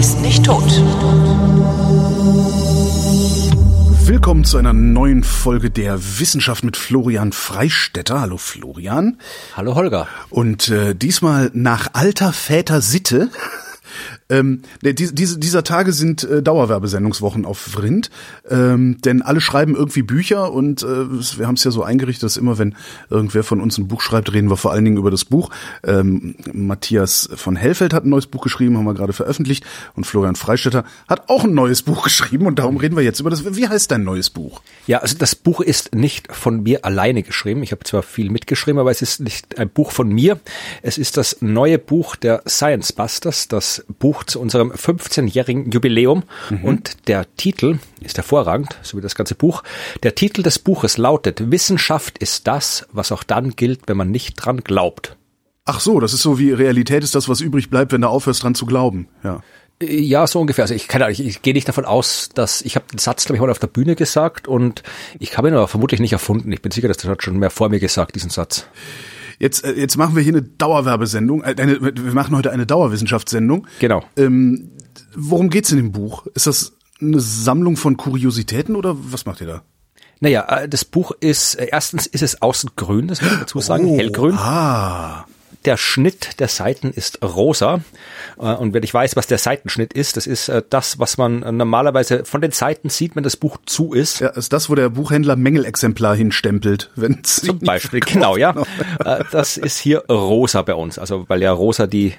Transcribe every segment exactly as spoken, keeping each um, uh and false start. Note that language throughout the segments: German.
ist nicht tot. Willkommen zu einer neuen Folge der Wissenschaft mit Florian Freistetter. Hallo Florian. Hallo Holger. Und äh, diesmal nach alter Väter Sitte. Ähm, diese, diese, dieser Tage sind äh, Dauerwerbesendungswochen auf Vrind, ähm, denn alle schreiben irgendwie Bücher und äh, wir haben es ja so eingerichtet, dass immer, wenn irgendwer von uns ein Buch schreibt, reden wir vor allen Dingen über das Buch. Ähm, Matthias von Hellfeld hat ein neues Buch geschrieben, haben wir gerade veröffentlicht, und Florian Freistetter hat auch ein neues Buch geschrieben und darum reden wir jetzt über das. Wie heißt dein neues Buch? Ja, also das Buch ist nicht von mir alleine geschrieben. Ich habe zwar viel mitgeschrieben, aber es ist nicht ein Buch von mir. Es ist das neue Buch der Science Busters, das Buch zu unserem fünfzehnjährigen Jubiläum. Mhm. Und der Titel ist hervorragend, so wie das ganze Buch. Der Titel des Buches lautet: Wissenschaft ist das, was auch dann gilt, wenn man nicht dran glaubt. Ach so, das ist so wie Realität ist das, was übrig bleibt, wenn du aufhörst dran zu glauben. Ja. Ja, so ungefähr. Also ich kann, ich, ich gehe nicht davon aus, dass ich habe den Satz, glaube ich, mal auf der Bühne gesagt und ich habe ihn aber vermutlich nicht erfunden. Ich bin sicher, dass das hat schon mehr vor mir gesagt, diesen Satz. Jetzt, jetzt machen wir hier eine Dauerwerbesendung. Eine, wir machen heute eine Dauerwissenschaftssendung. Genau. Ähm, worum geht's in dem Buch? Ist das eine Sammlung von Kuriositäten oder was macht ihr da? Naja, das Buch ist, erstens ist es außen grün, das muss ich dazu sagen, oh, hellgrün. Ah. Der Schnitt der Seiten ist rosa. Und wenn ich weiß, was der Seitenschnitt ist, das ist das, was man normalerweise von den Seiten sieht, wenn das Buch zu ist. Ja, ist das, wo der Buchhändler Mängelexemplar hinstempelt, wenn zum Beispiel, genau, ja. Das ist hier rosa bei uns, also weil ja rosa die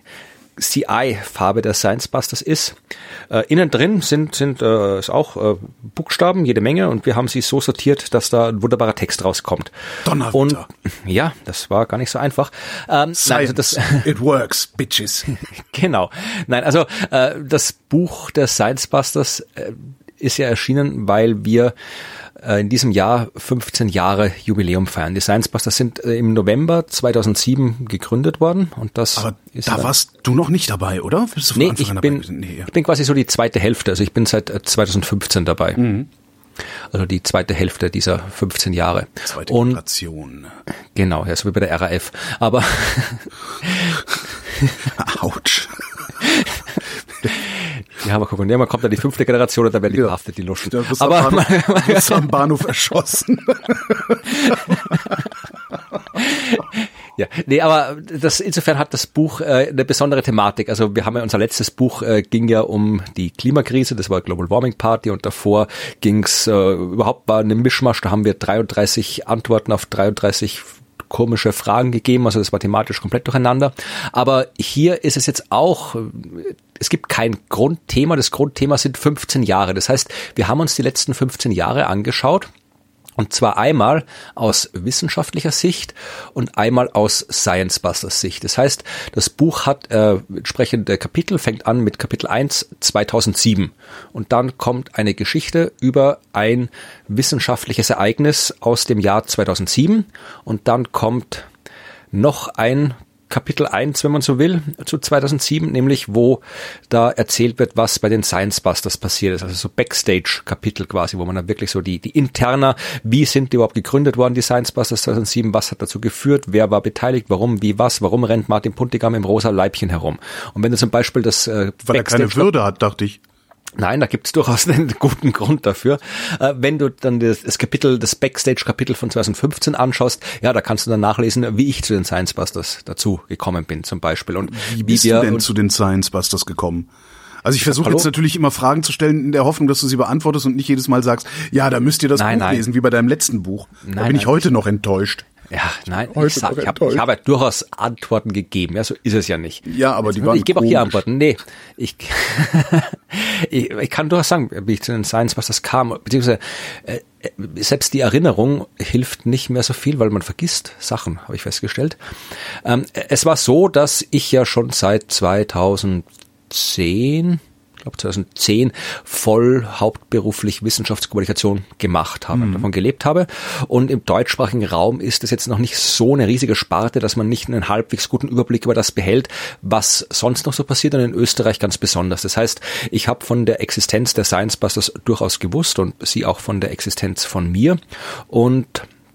C I-Farbe der Science Busters ist. Äh, innen drin sind sind äh, ist auch äh, Buchstaben, jede Menge, und wir haben sie so sortiert, dass da ein wunderbarer Text rauskommt. Donnerwetter. Und ja, das war gar nicht so einfach. Ähm, Science, nein, also das, it works, bitches. Genau. Nein, also äh, das Buch der Science Busters äh, ist ja erschienen, weil wir in diesem Jahr fünfzehn Jahre Jubiläum feiern. Die Science Busters sind im November zweitausendsieben gegründet worden und das Aber ist da warst du noch nicht dabei, oder? Bist du von nee, Anfang ich an bin, dabei? Nee, ja. ich bin quasi so die zweite Hälfte, also ich bin seit zweitausendfünfzehn dabei. Mhm. Also die zweite Hälfte dieser fünfzehn Jahre. Zweite und, Generation. Genau, ja, so wie bei der R A F. Aber Autsch. Ja, mal gucken. Ja, man kommt dann die fünfte Generation und dann werden die verhaftet, die Luschen. Da wirst aber am Bahnhof, wirst am Bahnhof erschossen. Ja, nee, aber das, insofern hat das Buch äh, eine besondere Thematik. Also wir haben ja, unser letztes Buch äh, ging ja um die Klimakrise, das war Global Warming Party, und davor ging's äh, überhaupt war eine Mischmasch, da haben wir dreiunddreißig Antworten auf dreiunddreißig komische Fragen gegeben, also das war thematisch komplett durcheinander. Aber hier ist es jetzt auch, es gibt kein Grundthema, das Grundthema sind fünfzehn Jahre. Das heißt, wir haben uns die letzten fünfzehn Jahre angeschaut. Und zwar einmal aus wissenschaftlicher Sicht und einmal aus Science Busters Sicht. Das heißt, das Buch hat äh, entsprechende Kapitel, fängt an mit Kapitel eins zweitausendsieben. Und dann kommt eine Geschichte über ein wissenschaftliches Ereignis aus dem Jahr zweitausendsieben. Und dann kommt noch ein Kapitel eins, wenn man so will, zu zweitausendsieben, nämlich wo da erzählt wird, was bei den Science Busters passiert ist. Also so Backstage-Kapitel quasi, wo man dann wirklich so die, die interner, wie sind die überhaupt gegründet worden, die Science Busters zweitausendsieben, was hat dazu geführt, wer war beteiligt, warum, wie, was, warum rennt Martin Puntigam im rosa Leibchen herum. Und wenn du zum Beispiel das äh, Weil er keine Würde hat, dachte ich. Nein, da gibt's durchaus einen guten Grund dafür. Äh, wenn du dann das, das Kapitel, das Backstage-Kapitel von zweitausendfünfzehn anschaust, ja, da kannst du dann nachlesen, wie ich zu den Science Busters dazu gekommen bin, zum Beispiel. Und wie bist wie wir, du denn zu den Science Busters gekommen? Also ich versuche jetzt natürlich immer Fragen zu stellen in der Hoffnung, dass du sie beantwortest und nicht jedes Mal sagst, ja, da müsst ihr das nein, Buch nein. lesen, wie bei deinem letzten Buch. Da nein, bin ich nein. heute noch enttäuscht. Ja, nein, ich, sag, ich habe ich hab ja durchaus Antworten gegeben, ja, so ist es ja nicht. Ja, aber Jetzt, die waren Ich gebe auch hier Antworten, nee, ich, ich, ich kann durchaus sagen, wie ich zu den Science Busters kam, beziehungsweise äh, selbst die Erinnerung hilft nicht mehr so viel, weil man vergisst Sachen, habe ich festgestellt. Ähm, es war so, dass ich ja schon seit zweitausendzehn ich glaube zweitausendzehn voll hauptberuflich Wissenschaftskommunikation gemacht habe, mhm. davon gelebt habe. Und im deutschsprachigen Raum ist es jetzt noch nicht so eine riesige Sparte, dass man nicht einen halbwegs guten Überblick über das behält, was sonst noch so passiert, und in Österreich ganz besonders. Das heißt, ich habe von der Existenz der Science Busters durchaus gewusst und sie auch von der Existenz von mir. Und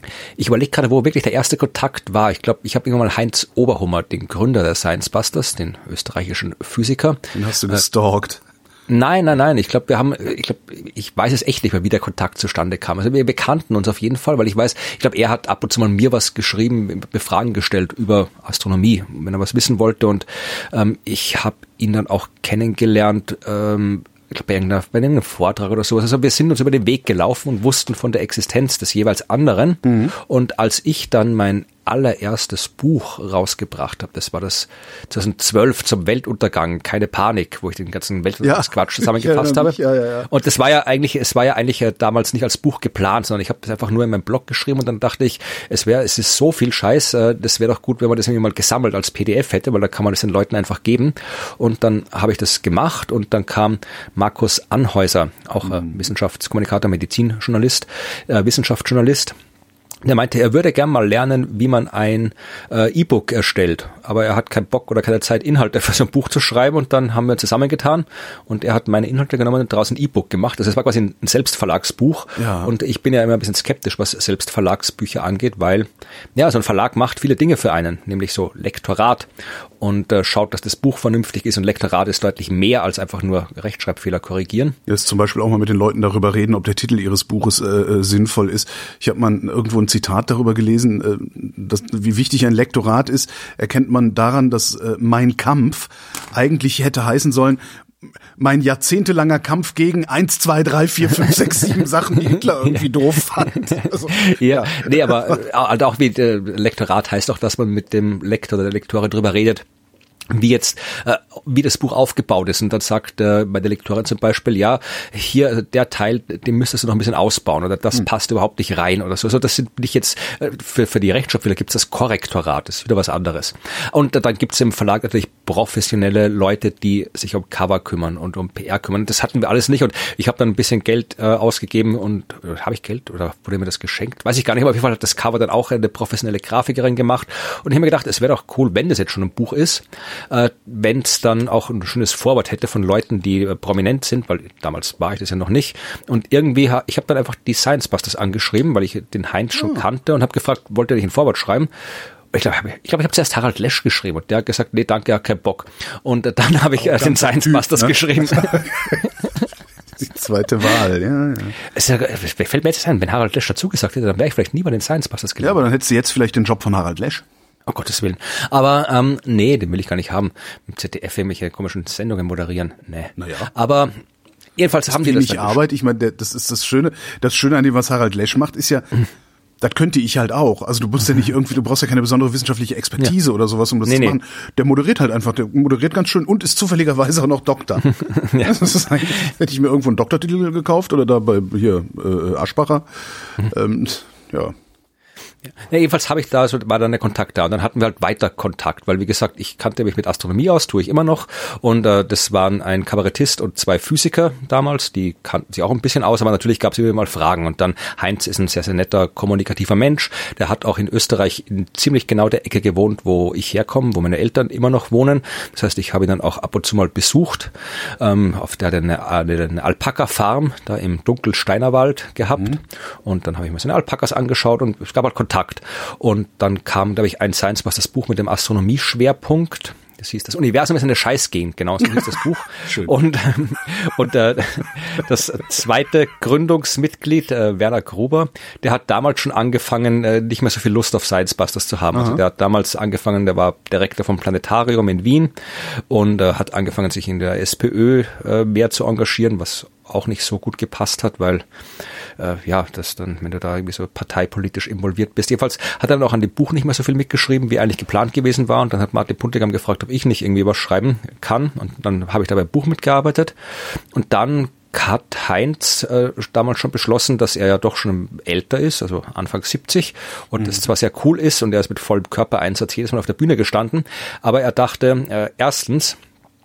Ich überlege gerade, wo wirklich der erste Kontakt war. Ich glaube, ich habe irgendwann mal Heinz Oberhummer, den Gründer der Science Busters, den österreichischen Physiker. Den hast du gestalkt. Äh, nein, nein, nein. Ich glaube, wir haben, ich glaube, ich weiß es echt nicht mehr, wie der Kontakt zustande kam. Also wir bekannten uns auf jeden Fall, weil ich weiß, ich glaube, er hat ab und zu mal mir was geschrieben, mir Fragen gestellt über Astronomie, wenn er was wissen wollte. Und ähm, ich habe ihn dann auch kennengelernt, ähm, ich glaube, bei irgendeiner, bei irgendeinem Vortrag oder sowas. Also wir sind uns über den Weg gelaufen und wussten von der Existenz des jeweils anderen. Mhm. Und als ich dann mein allererstes Buch rausgebracht habe, das war das zweitausendzwölf zum Weltuntergang, keine Panik, wo ich den ganzen Weltuntergangsquatsch ja, zusammengefasst habe. Ja, ja, ja. Und das war ja eigentlich, es war ja eigentlich damals nicht als Buch geplant, sondern ich habe das einfach nur in meinem Blog geschrieben und dann dachte ich, es wäre, es ist so viel Scheiß, das wäre doch gut, wenn man das irgendwie mal gesammelt als P D F hätte, weil da kann man das den Leuten einfach geben. Und dann habe ich das gemacht und dann kam Markus Anhäuser, auch mhm. Wissenschaftskommunikator, Medizinjournalist, äh, Wissenschaftsjournalist. Der meinte, er würde gern mal lernen, wie man ein äh, E-Book erstellt, aber er hat keinen Bock oder keine Zeit, Inhalte für so ein Buch zu schreiben und dann haben wir zusammengetan und er hat meine Inhalte genommen und daraus ein E-Book gemacht. Also es war quasi ein Selbstverlagsbuch ja. Und ich bin ja immer ein bisschen skeptisch, was Selbstverlagsbücher angeht, weil ja, so ein Verlag macht viele Dinge für einen, nämlich so Lektorat und äh, schaut, dass das Buch vernünftig ist und Lektorat ist deutlich mehr als einfach nur Rechtschreibfehler korrigieren. Jetzt zum Beispiel auch mal mit den Leuten darüber reden, ob der Titel ihres Buches äh, äh, sinnvoll ist. Ich habe mal irgendwo ein Zitat darüber gelesen, äh, dass, wie wichtig ein Lektorat ist, erkennt man daran, dass äh, Mein Kampf eigentlich hätte heißen sollen, mein jahrzehntelanger Kampf gegen eins, zwei, drei, vier, fünf, sechs, sieben Sachen, die Hitler irgendwie doof fand. Also, ja, ja, nee, aber äh, auch wie äh, Lektorat heißt auch, dass man mit dem Lektor oder der Lektorin drüber redet, wie jetzt, äh, wie das Buch aufgebaut ist. Und dann sagt äh, bei der Lektorin zum Beispiel, ja, hier der Teil, den müsstest du noch ein bisschen ausbauen oder das mhm. passt überhaupt nicht rein oder so. Also das sind nicht jetzt, äh, für, für die Rechtschreibfehler gibt es das Korrektorat, das ist wieder was anderes. Und äh, dann gibt es im Verlag natürlich professionelle Leute, die sich um Cover kümmern und um P R kümmern. Das hatten wir alles nicht und ich habe dann ein bisschen Geld äh, ausgegeben und äh, habe ich Geld oder wurde mir das geschenkt? Weiß ich gar nicht, aber auf jeden Fall hat das Cover dann auch eine professionelle Grafikerin gemacht und ich habe mir gedacht, es wäre doch cool, wenn das jetzt schon ein Buch ist, Äh, wenn es dann auch ein schönes Vorwort hätte von Leuten, die äh, prominent sind, weil damals war ich das ja noch nicht. Und irgendwie, ha, ich habe dann einfach die Science Busters angeschrieben, weil ich den Heinz schon oh. kannte und habe gefragt, wollte er nicht ein Vorwort schreiben? Ich glaube, ich, glaub, ich habe zuerst Harald Lesch geschrieben und der hat gesagt, nee, danke, er hat keinen Bock. Und äh, dann habe ich äh, den Science typ, Busters ne? geschrieben. Die zweite Wahl, ja. ja. Es ja, fällt mir jetzt ein, wenn Harald Lesch dazu gesagt hätte, dann wäre ich vielleicht nie bei den Science Busters gelandet. Ja, aber dann hättest du jetzt vielleicht den Job von Harald Lesch. Oh Gottes Willen. Aber ähm, nee, den will ich gar nicht haben. Im Z D F irgendwelche komischen Sendungen moderieren. Nee. Naja. Aber jedenfalls das haben die das wenig Arbeit. Ich meine, das ist das Schöne. Das Schöne an dem, was Harald Lesch macht, ist ja, mhm. das könnte ich halt auch. Also du musst ja nicht irgendwie, du brauchst ja keine besondere wissenschaftliche Expertise ja. oder sowas, um das nee, zu machen. Nee. Der moderiert halt einfach, der moderiert ganz schön und ist zufälligerweise auch noch Doktor. ja. Das ist eigentlich, hätte ich mir irgendwo einen Doktortitel gekauft oder da bei hier äh, Aschbacher. Mhm. Ähm, ja. Ja, jedenfalls habe ich da, so war dann der Kontakt da und dann hatten wir halt weiter Kontakt, weil wie gesagt, ich kannte mich mit Astronomie aus, tue ich immer noch und äh, das waren ein Kabarettist und zwei Physiker damals, die kannten sich auch ein bisschen aus, aber natürlich gab es immer mal Fragen und dann Heinz ist ein sehr, sehr netter, kommunikativer Mensch, der hat auch in Österreich in ziemlich genau der Ecke gewohnt, wo ich herkomme, wo meine Eltern immer noch wohnen, das heißt, ich habe ihn dann auch ab und zu mal besucht, ähm, auf der hat er eine, eine, eine Alpaka-Farm da im Dunkelsteinerwald gehabt mhm. und dann habe ich mir seine Alpakas angeschaut und es gab halt Kontakt. Und dann kam, glaube ich, ein Science Busters Buch mit dem Astronomie-Schwerpunkt. Das hieß, das Universum ist eine Scheißgegend, genau so hieß das Buch. Schön. Und, und äh, das zweite Gründungsmitglied, äh, Werner Gruber, der hat damals schon angefangen, äh, nicht mehr so viel Lust auf Science Busters zu haben. Aha. Also der hat damals angefangen, der war Direktor vom Planetarium in Wien und äh, hat angefangen, sich in der SPÖ äh, mehr zu engagieren, was auch nicht so gut gepasst hat, weil äh, ja, das dann, wenn du da irgendwie so parteipolitisch involviert bist. Jedenfalls hat er dann auch an dem Buch nicht mehr so viel mitgeschrieben, wie eigentlich geplant gewesen war. Und dann hat Martin Puntigam gefragt, ob ich nicht irgendwie was schreiben kann. Und dann habe ich da beim Buch mitgearbeitet. Und dann hat Heinz äh, damals schon beschlossen, dass er ja doch schon älter ist, also Anfang siebzig und mhm. das zwar sehr cool ist und er ist mit vollem Körpereinsatz jedes Mal auf der Bühne gestanden, aber er dachte, äh, erstens,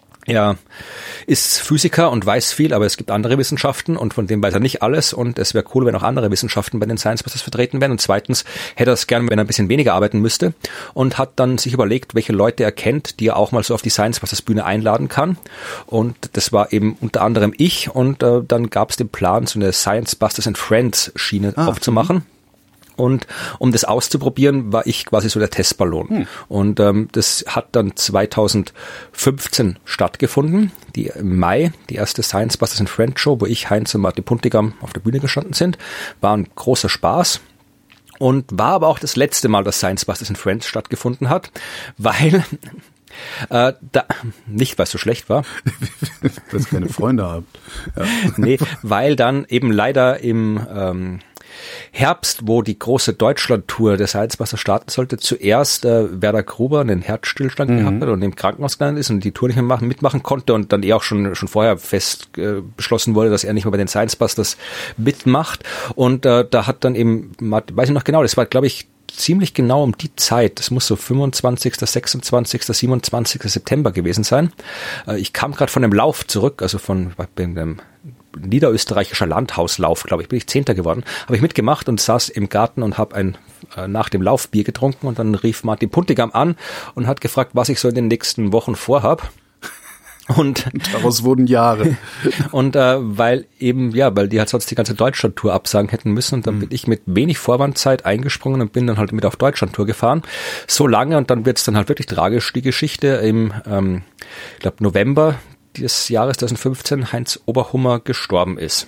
er ist Physiker und weiß viel, aber es gibt andere Wissenschaften und von dem weiß er nicht alles und es wäre cool, wenn auch andere Wissenschaften bei den Science Busters vertreten wären. Und zweitens hätte er es gerne, wenn er ein bisschen weniger arbeiten müsste und hat dann sich überlegt, welche Leute er kennt, die er auch mal so auf die Science Busters Bühne einladen kann. Und das war eben unter anderem ich und äh, dann gab es den Plan, so eine Science Busters and Friends Schiene ah. aufzumachen. Und um das auszuprobieren, war ich quasi so der Testballon. Hm. Und ähm, das hat dann zweitausendfünfzehn stattgefunden, die im Mai, die erste Science Busters and Friends Show, wo ich, Heinz und Martin Puntigam auf der Bühne gestanden sind. War ein großer Spaß. Und war aber auch das letzte Mal, dass Science Busters and Friends stattgefunden hat, weil... Äh, da, nicht, weil es so schlecht war. Weil es keine Freunde habt. Ja. Nee, weil dann eben leider im ähm, Herbst, wo die große Deutschland-Tour des Science-Busters starten sollte, zuerst äh, Werder Gruber einen Herzstillstand mhm. gehabt hat und im Krankenhaus gelandet ist und die Tour nicht mehr machen, mitmachen konnte und dann eh auch schon schon vorher fest äh, beschlossen wurde, dass er nicht mehr bei den Science-Busters mitmacht. Und äh, da hat dann eben, weiß ich noch genau, das war, glaube ich, ziemlich genau um die Zeit, das muss so fünfundzwanzigster, sechsundzwanzigster, siebenundzwanzigster September gewesen sein. Ich kam gerade von einem Lauf zurück, also von einem niederösterreichischer Landhauslauf, glaube ich, bin ich Zehnter geworden, habe ich mitgemacht und saß im Garten und habe ein äh, nach dem Lauf Bier getrunken und dann rief Martin Puntigam an und hat gefragt, was ich so in den nächsten Wochen vorhab. Und daraus wurden Jahre. Und äh, weil eben, ja, weil die halt sonst die ganze Deutschland-Tour absagen hätten müssen und dann mhm. bin ich mit wenig Vorwandzeit eingesprungen und bin dann halt mit auf Deutschland-Tour gefahren. So lange und dann wird's dann halt wirklich tragisch, die Geschichte im, ähm, ich glaube November des Jahres zweitausendfünfzehn Heinz Oberhummer gestorben ist.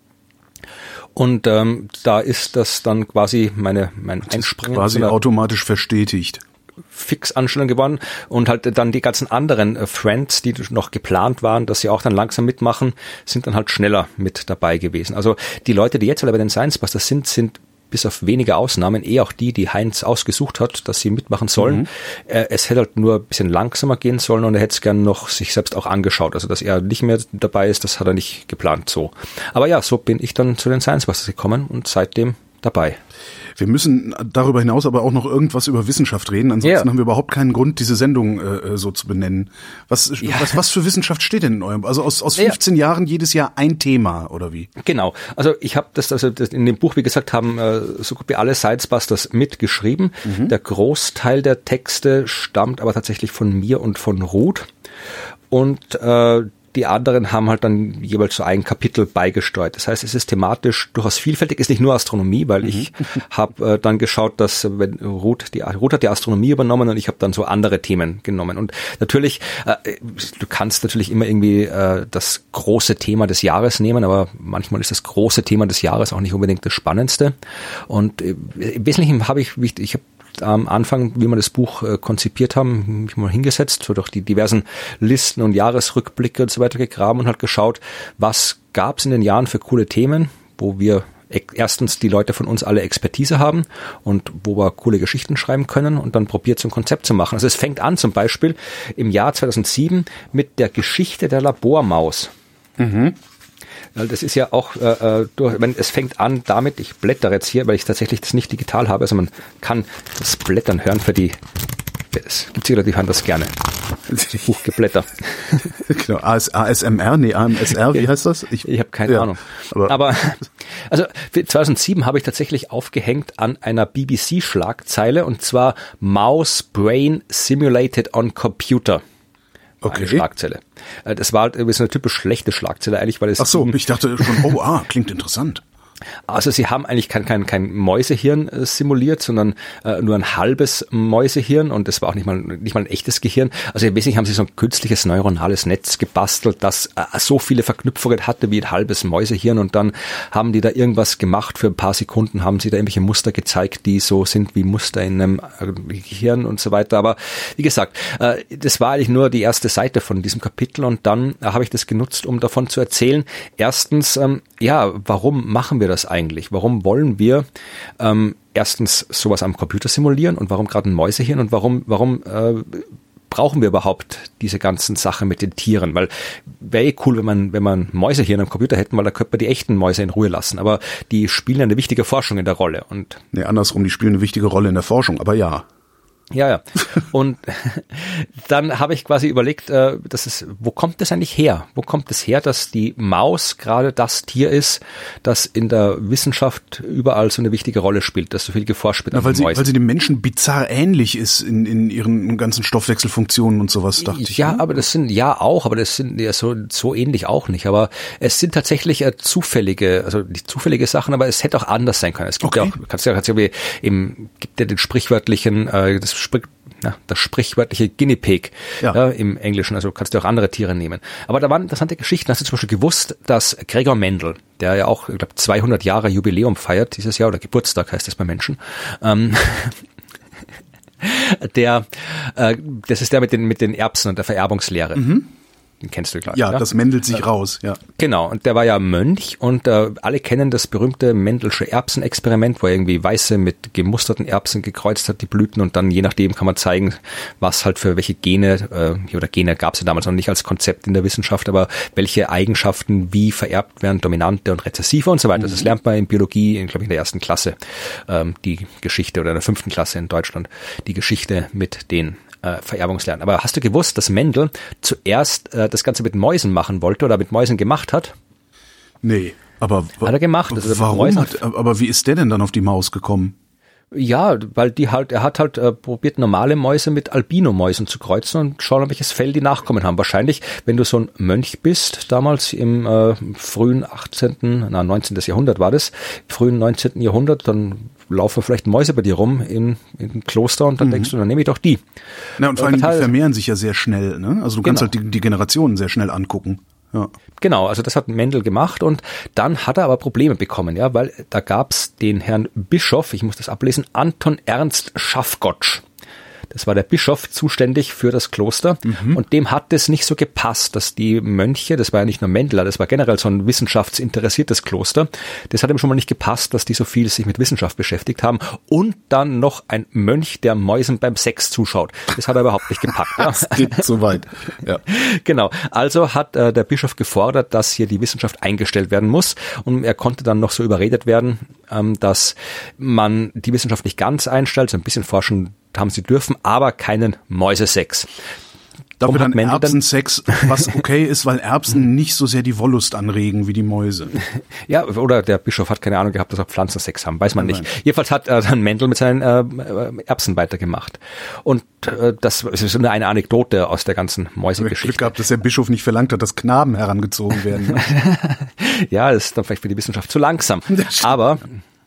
Und ähm, da ist das dann quasi meine mein Einspringen. Quasi automatisch verstetigt. Fixanstellung geworden und halt dann die ganzen anderen äh, Friends, die noch geplant waren, dass sie auch dann langsam mitmachen, sind dann halt schneller mit dabei gewesen. Also die Leute, die jetzt alle bei den Science Busters sind, sind bis auf wenige Ausnahmen eh auch die, die Heinz ausgesucht hat, dass sie mitmachen sollen. Mhm. Äh, es hätte halt nur ein bisschen langsamer gehen sollen und er hätte es gern noch sich selbst auch angeschaut. Also dass er nicht mehr dabei ist, das hat er nicht geplant so. Aber ja, so bin ich dann zu den Science Busters gekommen und seitdem dabei. Wir müssen darüber hinaus aber auch noch irgendwas über Wissenschaft reden, ansonsten yeah. haben wir überhaupt keinen Grund, diese Sendung äh, so zu benennen. Was, ja. was was für Wissenschaft steht denn in eurem? Also aus aus fünfzehn ja. Jahren jedes Jahr ein Thema oder wie? Genau. Also ich habe das also das in dem Buch, wie gesagt, haben äh, so gut wie alle Science Busters mitgeschrieben. Mhm. Der Großteil der Texte stammt aber tatsächlich von mir und von Ruth und äh, die anderen haben halt dann jeweils so ein Kapitel beigesteuert. Das heißt, es ist thematisch durchaus vielfältig, ist nicht nur Astronomie, weil mhm. ich habe äh, dann geschaut, dass wenn Ruth, die Ruth hat die Astronomie übernommen und ich habe dann so andere Themen genommen. Und natürlich, äh, du kannst natürlich immer irgendwie äh, das große Thema des Jahres nehmen, aber manchmal ist das große Thema des Jahres auch nicht unbedingt das Spannendste. Und äh, im Wesentlichen habe ich, ich habe am Anfang, wie wir das Buch äh, konzipiert haben, mich mal hingesetzt, so durch die diversen Listen und Jahresrückblicke und so weiter gegraben und halt geschaut, was gab es in den Jahren für coole Themen, wo wir erstens die Leute von uns alle Expertise haben und wo wir coole Geschichten schreiben können und dann probiert so ein Konzept zu machen. Also es fängt an zum Beispiel im Jahr zweitausendsieben mit der Geschichte der Labormaus. Mhm. Das ist ja auch, äh, durch, wenn es fängt an damit, ich blättere jetzt hier, weil ich tatsächlich das nicht digital habe, also man kann das Blättern hören für die, es gibt sicher Leute, die hören das gerne. Buchgeblätter. Genau, A S M R, nee, A M S R, wie heißt das? Ich, ich habe keine ja, Ahnung. Aber, aber also für zweitausendsieben habe ich tatsächlich aufgehängt an einer B B C-Schlagzeile und zwar Mouse Brain Simulated on Computer. Okay. Eine Schlagzeile. Das war halt eine typisch schlechte Schlagzeile eigentlich, weil es... Ach so, ich dachte schon, oh, ah, klingt interessant. Also sie haben eigentlich kein, kein, kein Mäusehirn äh, simuliert, sondern äh, nur ein halbes Mäusehirn und das war auch nicht mal nicht mal ein echtes Gehirn. Also im Wesentlichen haben sie so ein künstliches neuronales Netz gebastelt, das äh, so viele Verknüpfungen hatte wie ein halbes Mäusehirn und dann haben die da irgendwas gemacht für ein paar Sekunden, haben sie da irgendwelche Muster gezeigt, die so sind wie Muster in einem äh, Gehirn und so weiter. Aber wie gesagt, äh, das war eigentlich nur die erste Seite von diesem Kapitel und dann äh, habe ich das genutzt, um davon zu erzählen. Erstens, ähm, ja, warum machen wir das eigentlich? Warum wollen wir ähm, erstens sowas am Computer simulieren und warum gerade ein Mäusehirn und warum warum äh, brauchen wir überhaupt diese ganzen Sachen mit den Tieren? Weil wäre eh cool, wenn man wenn man Mäusehirn am Computer hätten, weil da könnte man die echten Mäuse in Ruhe lassen. Aber die spielen eine wichtige Forschung in der Rolle. Und nee, andersrum, die spielen eine wichtige Rolle in der Forschung, aber ja. Ja, ja. Und dann habe ich quasi überlegt, äh, das ist, wo kommt das eigentlich her? Wo kommt es her, dass die Maus gerade das Tier ist, das in der Wissenschaft überall so eine wichtige Rolle spielt, dass so viel geforscht wird? Na, weil, sie, weil sie dem Menschen bizarr ähnlich ist in, in ihren ganzen Stoffwechselfunktionen und sowas, dachte ich. Ja, ne? aber das sind, ja auch, aber das sind ja so, so ähnlich auch nicht. Aber es sind tatsächlich äh, zufällige, also nicht zufällige Sachen, aber es hätte auch anders sein können. Es gibt okay. ja auch, kannst ja, kannst ja wie im, gibt ja den sprichwörtlichen, äh, das Sprich, na, das sprichwörtliche Guinea Pig ja. Ja, im Englischen, also kannst du auch andere Tiere nehmen. Aber da waren interessante Geschichten. Hast du zum Beispiel gewusst, dass Gregor Mendel, der ja auch, ich glaube, zweihundert Jahre Jubiläum feiert dieses Jahr, oder Geburtstag heißt es bei Menschen, ähm, der, äh, das ist der mit den, mit den Erbsen und der Vererbungslehre. Mhm. Den kennst du gleich. Ja, ja, das Mendelt sich äh, raus, ja. Genau, und der war ja Mönch und äh, alle kennen das berühmte Mendelsche Erbsenexperiment, wo er irgendwie weiße mit gemusterten Erbsen gekreuzt hat, die Blüten, und dann je nachdem kann man zeigen, was halt für welche Gene, äh, oder Gene gab es ja damals noch nicht als Konzept in der Wissenschaft, aber welche Eigenschaften wie vererbt werden, dominante und rezessive und so weiter. Mhm. Das lernt man in Biologie, in, glaube ich, in der ersten Klasse, ähm, die Geschichte, oder in der fünften Klasse in Deutschland, die Geschichte mit den Vererbungslernen. Aber hast du gewusst, dass Mendel zuerst äh, das Ganze mit Mäusen machen wollte oder mit Mäusen gemacht hat? Nee, aber hat er gemacht. Also warum hat, aber wie ist der denn dann auf die Maus gekommen? Ja, weil die halt, er hat halt äh, probiert, normale Mäuse mit Albino-Mäusen zu kreuzen und schauen, welches Fell die Nachkommen haben. Wahrscheinlich, wenn du so ein Mönch bist, damals im äh, frühen achtzehnten, na neunzehnten Jahrhundert war das, frühen neunzehnten Jahrhundert, dann laufen vielleicht Mäuse bei dir rum in, in ein Kloster und dann mhm. denkst du, dann nehme ich doch die. Na, und vor allem, die vermehren sich ja sehr schnell, ne? Also du kannst genau. halt die, die Generationen sehr schnell angucken. Ja. Genau, also das hat Mendel gemacht, und dann hat er aber Probleme bekommen, ja, weil da gab's den Herrn Bischof, ich muss das ablesen, Anton Ernst Schaffgotsch. Das war der Bischof, zuständig für das Kloster, mhm. und dem hat es nicht so gepasst, dass die Mönche, das war ja nicht nur Mendel, das war generell so ein wissenschaftsinteressiertes Kloster, das hat ihm schon mal nicht gepasst, dass die so viel sich mit Wissenschaft beschäftigt haben, und dann noch ein Mönch, der Mäusen beim Sex zuschaut. Das hat er überhaupt nicht gepackt. Ja. Das geht so weit. Ja. Genau, also hat äh, der Bischof gefordert, dass hier die Wissenschaft eingestellt werden muss, und er konnte dann noch so überredet werden, ähm, dass man die Wissenschaft nicht ganz einstellt, so ein bisschen forschen haben sie dürfen, aber keinen Mäusesex. Dafür dann Erbsensex, was okay ist, weil Erbsen nicht so sehr die Wollust anregen wie die Mäuse. Ja, oder der Bischof hat keine Ahnung gehabt, dass auch Pflanzen Sex haben, weiß man nicht. Nein. Jedenfalls hat äh, dann Mendel mit seinen äh, Erbsen weitergemacht. Und äh, das ist nur eine Anekdote aus der ganzen Mäusegeschichte. Glück gehabt, dass der Bischof nicht verlangt hat, dass Knaben herangezogen werden. Ne? Ja, das ist dann vielleicht für die Wissenschaft zu langsam. Aber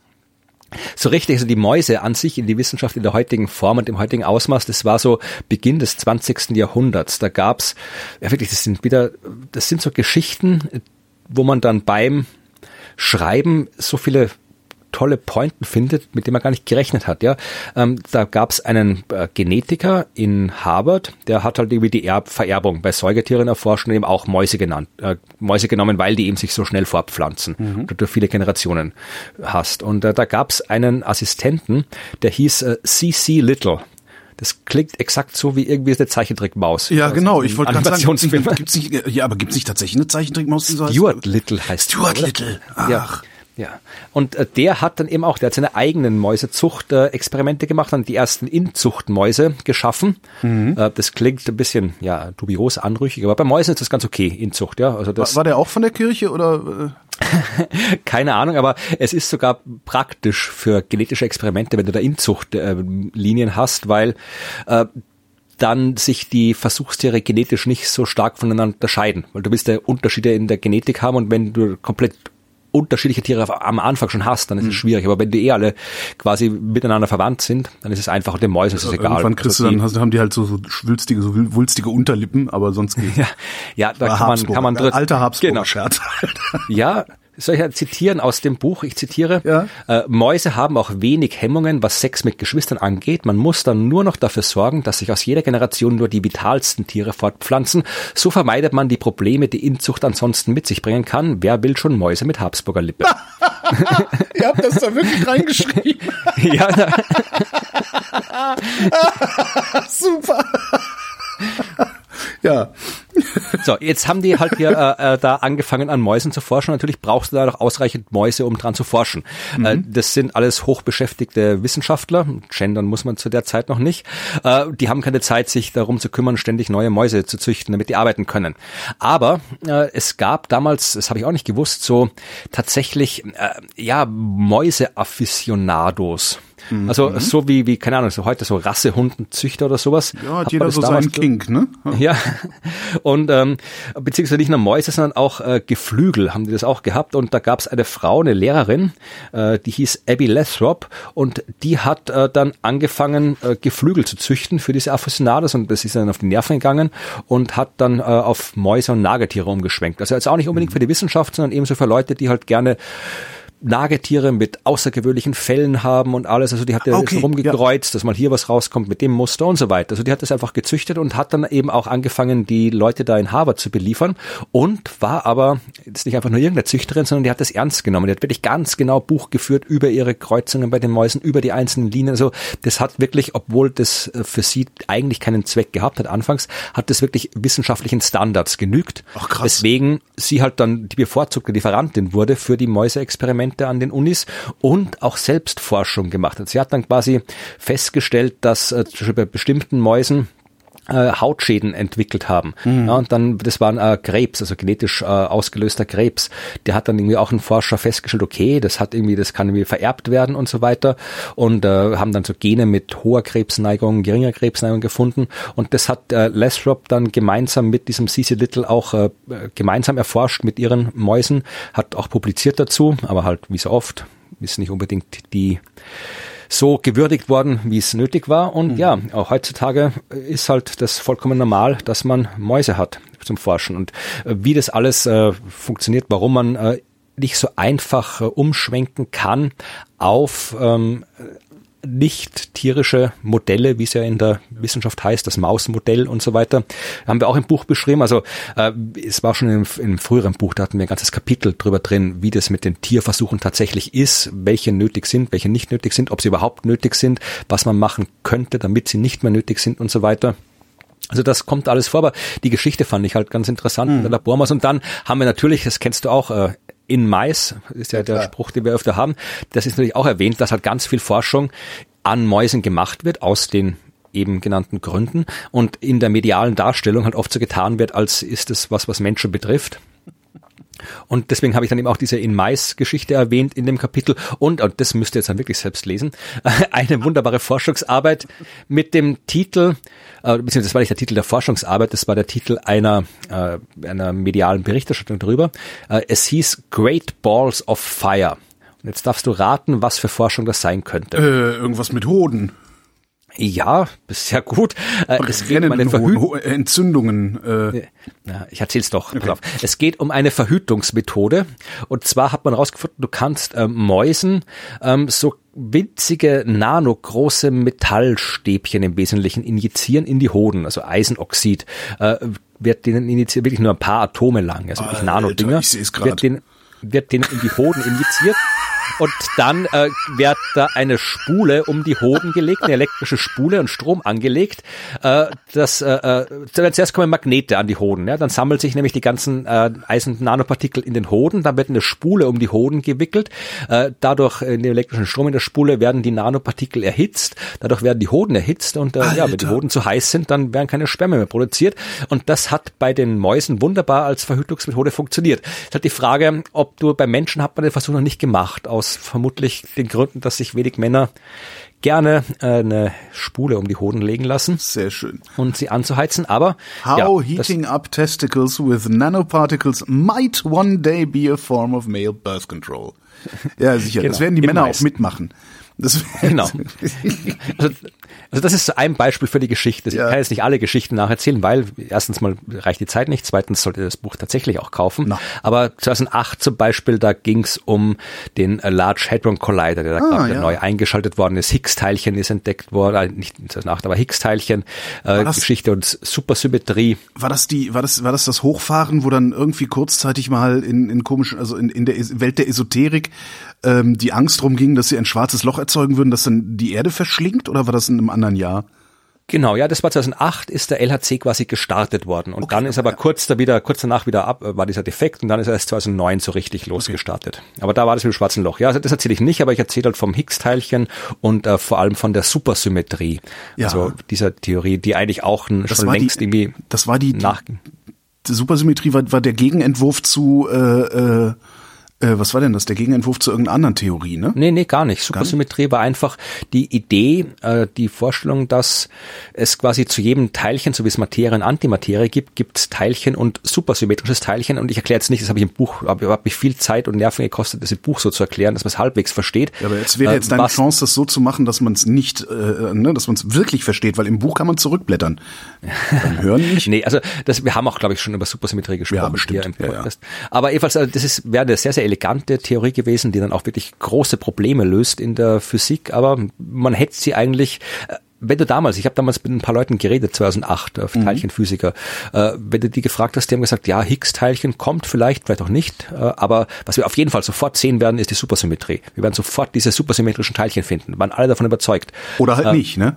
so richtig, also die Mäuse an sich in die Wissenschaft in der heutigen Form und im heutigen Ausmaß, das war so Beginn des zwanzigsten Jahrhunderts. Da gab's, ja wirklich, das sind wieder, das sind so Geschichten, wo man dann beim Schreiben so viele tolle Pointen findet, mit denen man gar nicht gerechnet hat. Ja, ähm, da gab es einen äh, Genetiker in Harvard, der hat halt irgendwie die Erb Vererbung bei Säugetieren erforscht und eben auch Mäuse genannt, äh, Mäuse genommen, weil die eben sich so schnell fortpflanzen, mhm. und du viele Generationen hast. Und äh, da gab es einen Assistenten, der hieß äh, C C Little. Das klingt exakt so wie irgendwie eine Zeichentrickmaus. Ja, genau. Ich wollte gerade sagen, gibt's nicht, ja, aber gibt's nicht tatsächlich eine Zeichentrickmaus? Die so Stuart heißt? Little heißt Stuart die, Little. Ach. Ja. Ja, und äh, der hat dann eben auch, der hat seine eigenen Mäusezucht-Experimente äh, gemacht und die ersten Inzuchtmäuse geschaffen. Mhm. Äh, das klingt ein bisschen, ja, dubios, anrüchig, aber bei Mäusen ist das ganz okay, Inzucht, ja. Also das war, war der auch von der Kirche oder? Keine Ahnung, aber es ist sogar praktisch für genetische Experimente, wenn du da Inzuchtlinien äh, hast, weil äh, dann sich die Versuchstiere genetisch nicht so stark voneinander unterscheiden, weil du willst ja Unterschiede in der Genetik haben, und wenn du komplett unterschiedliche Tiere am Anfang schon hast, dann ist es schwierig. Aber wenn die eh alle quasi miteinander verwandt sind, dann ist es einfach, und den Mäusen ist es egal. Irgendwann kriegst du dann, hast, haben die halt so, so schwülstige, so wulstige Unterlippen, aber sonst geht's. Ja, ja, da kann man, kann man drin. Alter Habsburger-Scherz. Genau. Ja, soll ich ja zitieren aus dem Buch? Ich zitiere. Ja. Äh, Mäuse haben auch wenig Hemmungen, was Sex mit Geschwistern angeht. Man muss dann nur noch dafür sorgen, dass sich aus jeder Generation nur die vitalsten Tiere fortpflanzen. So vermeidet man die Probleme, die Inzucht ansonsten mit sich bringen kann. Wer will schon Mäuse mit Habsburger Lippe? Ihr habt das da wirklich reingeschrieben. Ja. Super. Ja. So, jetzt haben die halt hier äh, da angefangen an Mäusen zu forschen. Natürlich brauchst du da noch ausreichend Mäuse, um dran zu forschen. Mhm. Äh, das sind alles hochbeschäftigte Wissenschaftler. Gendern muss man zu der Zeit noch nicht. Äh, die haben keine Zeit, sich darum zu kümmern, ständig neue Mäuse zu züchten, damit die arbeiten können. Aber äh, es gab damals, das habe ich auch nicht gewusst, so tatsächlich äh, ja Mäuse-Afficionados. Also mhm. so wie, wie, keine Ahnung, so heute so Rassehundenzüchter oder sowas. Ja, hat jeder so seinen Kink, ne? Ja, und ähm, beziehungsweise nicht nur Mäuse, sondern auch äh, Geflügel haben die das auch gehabt. Und da gab es eine Frau, eine Lehrerin, äh, die hieß Abby Lathrop, und die hat äh, dann angefangen, äh, Geflügel zu züchten für diese Aficionados, und das ist dann auf die Nerven gegangen und hat dann äh, auf Mäuse und Nagetiere umgeschwenkt. Also jetzt auch nicht unbedingt für die Wissenschaft, sondern ebenso für Leute, die halt gerne Nagetiere mit außergewöhnlichen Fellen haben und alles. Also die hat ja okay, rumgekreuzt, ja. dass mal hier was rauskommt mit dem Muster und so weiter. Also die hat das einfach gezüchtet und hat dann eben auch angefangen, die Leute da in Harvard zu beliefern, und war aber jetzt nicht einfach nur irgendeine Züchterin, sondern die hat das ernst genommen. Die hat wirklich ganz genau Buch geführt über ihre Kreuzungen bei den Mäusen, über die einzelnen Linien. Also das hat wirklich, obwohl das für sie eigentlich keinen Zweck gehabt hat anfangs, hat das wirklich wissenschaftlichen Standards genügt. Ach, krass. Weswegen sie halt dann die bevorzugte Lieferantin wurde für die Mäuseexperimente an den Unis und auch Selbstforschung gemacht hat. Sie hat dann quasi festgestellt, dass äh, bei bestimmten Mäusen äh, Hautschäden entwickelt haben. Mhm. Ja, und dann, das waren äh, Krebs, also genetisch äh, ausgelöster Krebs. Der hat dann irgendwie auch ein Forscher festgestellt, okay, das hat irgendwie, das kann irgendwie vererbt werden und so weiter, und äh, haben dann so Gene mit hoher Krebsneigung, geringer Krebsneigung gefunden, und das hat äh, Lathrop dann gemeinsam mit diesem C C Little auch äh, gemeinsam erforscht mit ihren Mäusen, hat auch publiziert dazu, aber halt wie so oft ist nicht unbedingt die so gewürdigt worden, wie es nötig war. Und mhm. ja, auch heutzutage ist halt das vollkommen normal, dass man Mäuse hat zum Forschen. Und äh, wie das alles äh, funktioniert, warum man äh, nicht so einfach äh, umschwenken kann auf ähm, nicht tierische Modelle, wie es ja in der Wissenschaft heißt, das Mausmodell und so weiter, haben wir auch im Buch beschrieben. Also äh, es war schon in einem früheren Buch, da hatten wir ein ganzes Kapitel drüber drin, wie das mit den Tierversuchen tatsächlich ist, welche nötig sind, welche nicht nötig sind, ob sie überhaupt nötig sind, was man machen könnte, damit sie nicht mehr nötig sind und so weiter. Also das kommt alles vor, aber die Geschichte fand ich halt ganz interessant, mhm. in der Labormaus. Und dann haben wir natürlich, das kennst du auch, äh, in Mais, ist ja, ja der klar. Spruch, den wir öfter haben, das ist natürlich auch erwähnt, dass halt ganz viel Forschung an Mäusen gemacht wird, aus den eben genannten Gründen, und in der medialen Darstellung halt oft so getan wird, als ist es was, was Menschen betrifft. Und deswegen habe ich dann eben auch diese In-Mais-Geschichte erwähnt in dem Kapitel. Und, und das müsst ihr jetzt dann wirklich selbst lesen, eine wunderbare Forschungsarbeit mit dem Titel, äh, beziehungsweise das war nicht der Titel der Forschungsarbeit, das war der Titel einer, äh, einer medialen Berichterstattung darüber. Äh, es hieß Great Balls of Fire. Und jetzt darfst du raten, was für Forschung das sein könnte. Äh, irgendwas mit Hoden. Ja, das ist ja gut. Äh, es geht um eine Verhü- Entzündungen. Äh. Ja, ich erzähl's doch. Okay. Pass auf. Es geht um eine Verhütungsmethode. Und zwar hat man herausgefunden, du kannst ähm, Mäusen ähm, so winzige, nanogroße Metallstäbchen im Wesentlichen injizieren in die Hoden, also Eisenoxid. Äh, wird denen injiziert, wirklich nur ein paar Atome lang, also wirklich Nanodinger. Ich seh's grad. Wird denen, wird denen in die Hoden injiziert. Und dann äh, wird da eine Spule um die Hoden gelegt, eine elektrische Spule und Strom angelegt. Äh, das, äh, zuerst kommen Magnete an die Hoden. Ja? Dann sammelt sich nämlich die ganzen äh, Eisen-Nanopartikel in den Hoden. Dann wird eine Spule um die Hoden gewickelt. Äh, dadurch, in dem elektrischen Strom in der Spule, werden die Nanopartikel erhitzt. Dadurch werden die Hoden erhitzt. Und äh, ja, wenn die Hoden zu heiß sind, dann werden keine Spermien mehr produziert. Und das hat bei den Mäusen wunderbar als Verhütungsmethode funktioniert. Es ist halt die Frage, ob du, bei Menschen hat man den Versuch noch nicht gemacht, aus vermutlich den Gründen, dass sich wenig Männer gerne äh, eine Spule um die Hoden legen lassen. Sehr schön. Und sie anzuheizen, aber How ja, heating up testicles with nanoparticles might one day be a form of male birth control. Ja, sicher. Genau. Das werden die Männer auch mitmachen. Das genau. Also, also das ist so ein Beispiel für die Geschichte. Ich ja. kann jetzt nicht alle Geschichten nacherzählen, weil erstens mal reicht die Zeit nicht, zweitens sollt ihr das Buch tatsächlich auch kaufen. No. Aber zweitausendacht zum Beispiel, da ging es um den Large Hadron Collider, der da ah, gerade ja. neu eingeschaltet worden ist. Higgs-Teilchen ist entdeckt worden, äh, nicht zweitausendacht, aber Higgs-Teilchen, äh, das, Geschichte und Supersymmetrie. War das die, war das, war das das Hochfahren, wo dann irgendwie kurzzeitig mal in, in komischen, also in, in der Welt der Esoterik ähm, die Angst drum ging, dass sie ein schwarzes Loch erzeugen würden, das dann die Erde verschlingt, oder war das in einem anderen Jahr? Genau, ja, das war zweitausendacht, ist der L H C quasi gestartet worden und okay, dann ist aber kurz da wieder, kurz danach wieder ab, war dieser Defekt und dann ist er erst zweitausendneun so richtig losgestartet. Okay. Aber da war das mit dem schwarzen Loch. Ja, also das erzähle ich nicht, aber ich erzähle halt vom Higgs-Teilchen und äh, vor allem von der Supersymmetrie. Ja. Also dieser Theorie, die eigentlich auch schon das längst die, irgendwie das war die, nach die Supersymmetrie war, war der Gegenentwurf zu äh, äh, Äh, was war denn das? Der Gegenentwurf zu irgendeiner anderen Theorie, ne? Nee, nee, gar nicht. Supersymmetrie gar nicht? War einfach die Idee, äh, die Vorstellung, dass es quasi zu jedem Teilchen, so wie es Materie und Antimaterie gibt, gibt es Teilchen und supersymmetrisches Teilchen. Und ich erkläre jetzt nicht, das habe ich im Buch, habe hab mich viel Zeit und Nerven gekostet, das im Buch so zu erklären, dass man es halbwegs versteht. Ja, aber jetzt wäre jetzt deine was, Chance, das so zu machen, dass man es nicht, äh, ne, dass man es wirklich versteht, weil im Buch kann man zurückblättern. Beim Hören nicht. Nee, also das, wir haben auch, glaube ich, schon über Supersymmetrie gesprochen. Ja, bestimmt. Hier im Podcast. Ja, ja. Aber jedenfalls, also das ist, wäre eine sehr, sehr elegante Theorie gewesen, die dann auch wirklich große Probleme löst in der Physik, aber man hätte sie eigentlich, wenn du damals, ich habe damals mit ein paar Leuten geredet, zweitausendacht, auf mhm. Teilchenphysiker, äh, wenn du die gefragt hast, die haben gesagt, ja, Higgs-Teilchen kommt vielleicht, vielleicht auch nicht, äh, aber was wir auf jeden Fall sofort sehen werden, ist die Supersymmetrie. Wir werden sofort diese supersymmetrischen Teilchen finden, waren alle davon überzeugt. Oder halt äh, nicht, ne?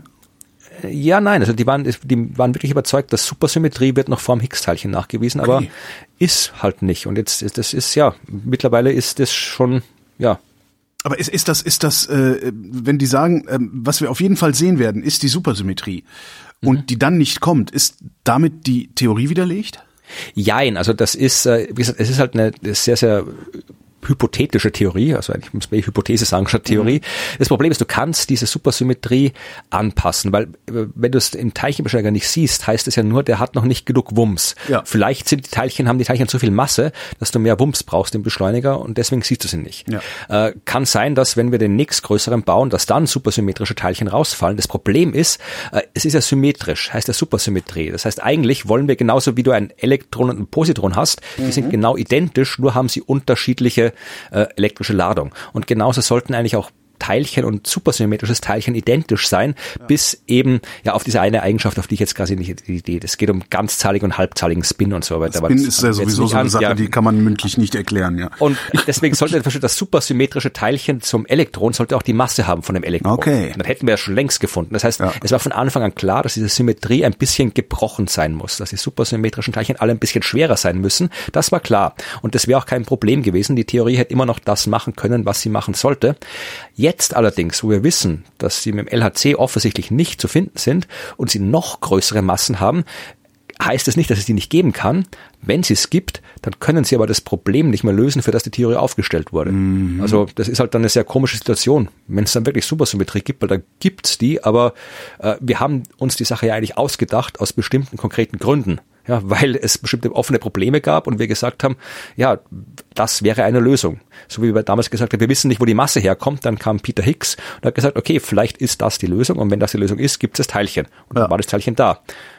Ja, nein, also die waren, die waren wirklich überzeugt, dass Supersymmetrie wird noch vorm Higgs-Teilchen nachgewiesen, okay. Aber ist halt nicht. Und jetzt ist das ist ja mittlerweile ist das schon ja. Aber ist ist das ist das, äh, wenn die sagen, äh, was wir auf jeden Fall sehen werden, ist die Supersymmetrie und mhm. die dann nicht kommt, ist damit die Theorie widerlegt? Jein, also das ist, äh, wie gesagt, es ist halt eine sehr sehr hypothetische Theorie, also eigentlich muss man Hypothese sagen statt Theorie. Mhm. Das Problem ist, du kannst diese Supersymmetrie anpassen, weil wenn du es im Teilchenbeschleuniger nicht siehst, heißt es ja nur, der hat noch nicht genug Wumms. Ja. Vielleicht sind die Teilchen, haben die Teilchen so viel Masse, dass du mehr Wumms brauchst im Beschleuniger und deswegen siehst du sie nicht. Ja. Äh, kann sein, dass wenn wir den nächstgrößeren bauen, dass dann supersymmetrische Teilchen rausfallen. Das Problem ist, äh, es ist ja symmetrisch, heißt ja Supersymmetrie. Das heißt, eigentlich wollen wir genauso wie du ein Elektron und ein Positron hast, mhm. die sind genau identisch, nur haben sie unterschiedliche Äh, elektrische Ladung. Und genauso sollten eigentlich auch Teilchen und supersymmetrisches Teilchen identisch sein, ja. bis eben ja auf diese eine Eigenschaft, auf die ich jetzt quasi nicht die Idee. Es geht um ganzzahligen und halbzahligen Spin und so weiter. Spin das ist ja sowieso so eine Sache, ja. die kann man mündlich nicht erklären, ja. Und deswegen sollte das supersymmetrische Teilchen zum Elektron sollte auch die Masse haben von dem Elektron. Okay. Und dann hätten wir ja schon längst gefunden. Das heißt, ja. es war von Anfang an klar, dass diese Symmetrie ein bisschen gebrochen sein muss, dass die supersymmetrischen Teilchen alle ein bisschen schwerer sein müssen. Das war klar. Und das wäre auch kein Problem gewesen. Die Theorie hätte immer noch das machen können, was sie machen sollte. Jetzt allerdings, wo wir wissen, dass sie mit dem L H C offensichtlich nicht zu finden sind und sie noch größere Massen haben, heißt es nicht, dass es die nicht geben kann. Wenn sie es gibt, dann können sie aber das Problem nicht mehr lösen, für das die Theorie aufgestellt wurde. Mhm. Also das ist halt dann eine sehr komische Situation, wenn es dann wirklich Supersymmetrie gibt, weil da gibt's die, aber äh, wir haben uns die Sache ja eigentlich ausgedacht aus bestimmten konkreten Gründen. Ja, weil es bestimmte offene Probleme gab und wir gesagt haben, ja, das wäre eine Lösung. So wie wir damals gesagt haben, wir wissen nicht, wo die Masse herkommt, dann kam Peter Higgs und hat gesagt, okay, vielleicht ist das die Lösung und wenn das die Lösung ist, gibt es das Teilchen. Und dann ja. war das Teilchen da.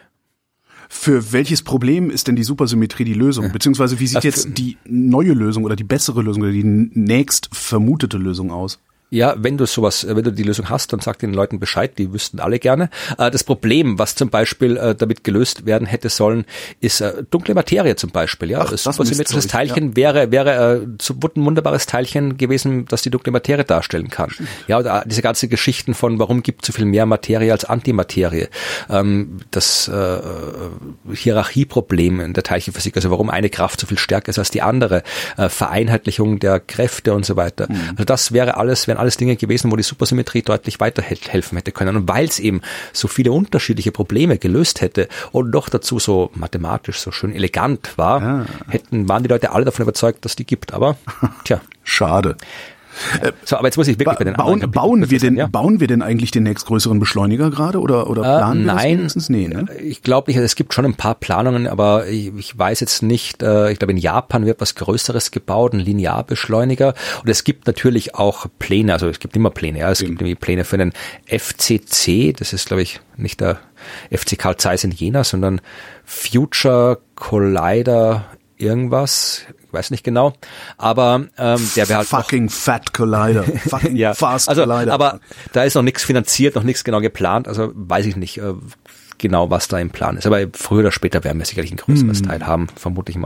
Für welches Problem ist denn die Supersymmetrie die Lösung? Beziehungsweise wie sieht jetzt die neue Lösung oder die bessere Lösung oder die nächst vermutete Lösung aus? Ja, wenn du sowas, wenn du die Lösung hast, dann sag den Leuten Bescheid, die wüssten alle gerne. Das Problem, was zum Beispiel damit gelöst werden hätte sollen, ist dunkle Materie zum Beispiel. Ja, Ach, das supersymmetrisches Teilchen ja. wäre wäre so ein wunderbares Teilchen gewesen, das die dunkle Materie darstellen kann. Stimmt. Ja, oder diese ganzen Geschichten von, warum gibt es so viel mehr Materie als Antimaterie? Das äh, Hierarchieproblem in der Teilchenphysik, also warum eine Kraft so viel stärker ist als die andere, Vereinheitlichung der Kräfte und so weiter. Mhm. Also das wäre alles, wären alles Dinge gewesen, wo die Supersymmetrie deutlich weiterhelfen hätte können. Und weil es eben so viele unterschiedliche Probleme gelöst hätte und doch dazu so mathematisch so schön elegant war, ja. hätten, waren die Leute alle davon überzeugt, dass es die gibt. Aber, tja. Schade. Ja. So, aber jetzt muss ich wirklich ba- bei den bauen, anderen bauen wir denn, ja? bauen wir denn eigentlich den nächstgrößeren Beschleuniger gerade oder, oder planen äh, wir nein, das wenigstens? Nee, ne? Ich glaube nicht, es gibt schon ein paar Planungen, aber ich, ich weiß jetzt nicht, äh, ich glaube in Japan wird was Größeres gebaut, ein Linearbeschleuniger und es gibt natürlich auch Pläne, also es gibt immer Pläne, ja, es mhm. gibt nämlich Pläne für einen F C C, das ist glaube ich nicht der F C Carl Zeiss in Jena, sondern Future Collider irgendwas, ich weiß nicht genau, aber ähm, der wäre halt fucking noch Fat Collider, fucking ja, Fast also, Collider. Aber da ist noch nichts finanziert, noch nichts genau geplant, also weiß ich nicht äh, genau, was da im Plan ist. Aber früher oder später werden wir sicherlich ein größeres mm. Teil haben, vermute ich mal.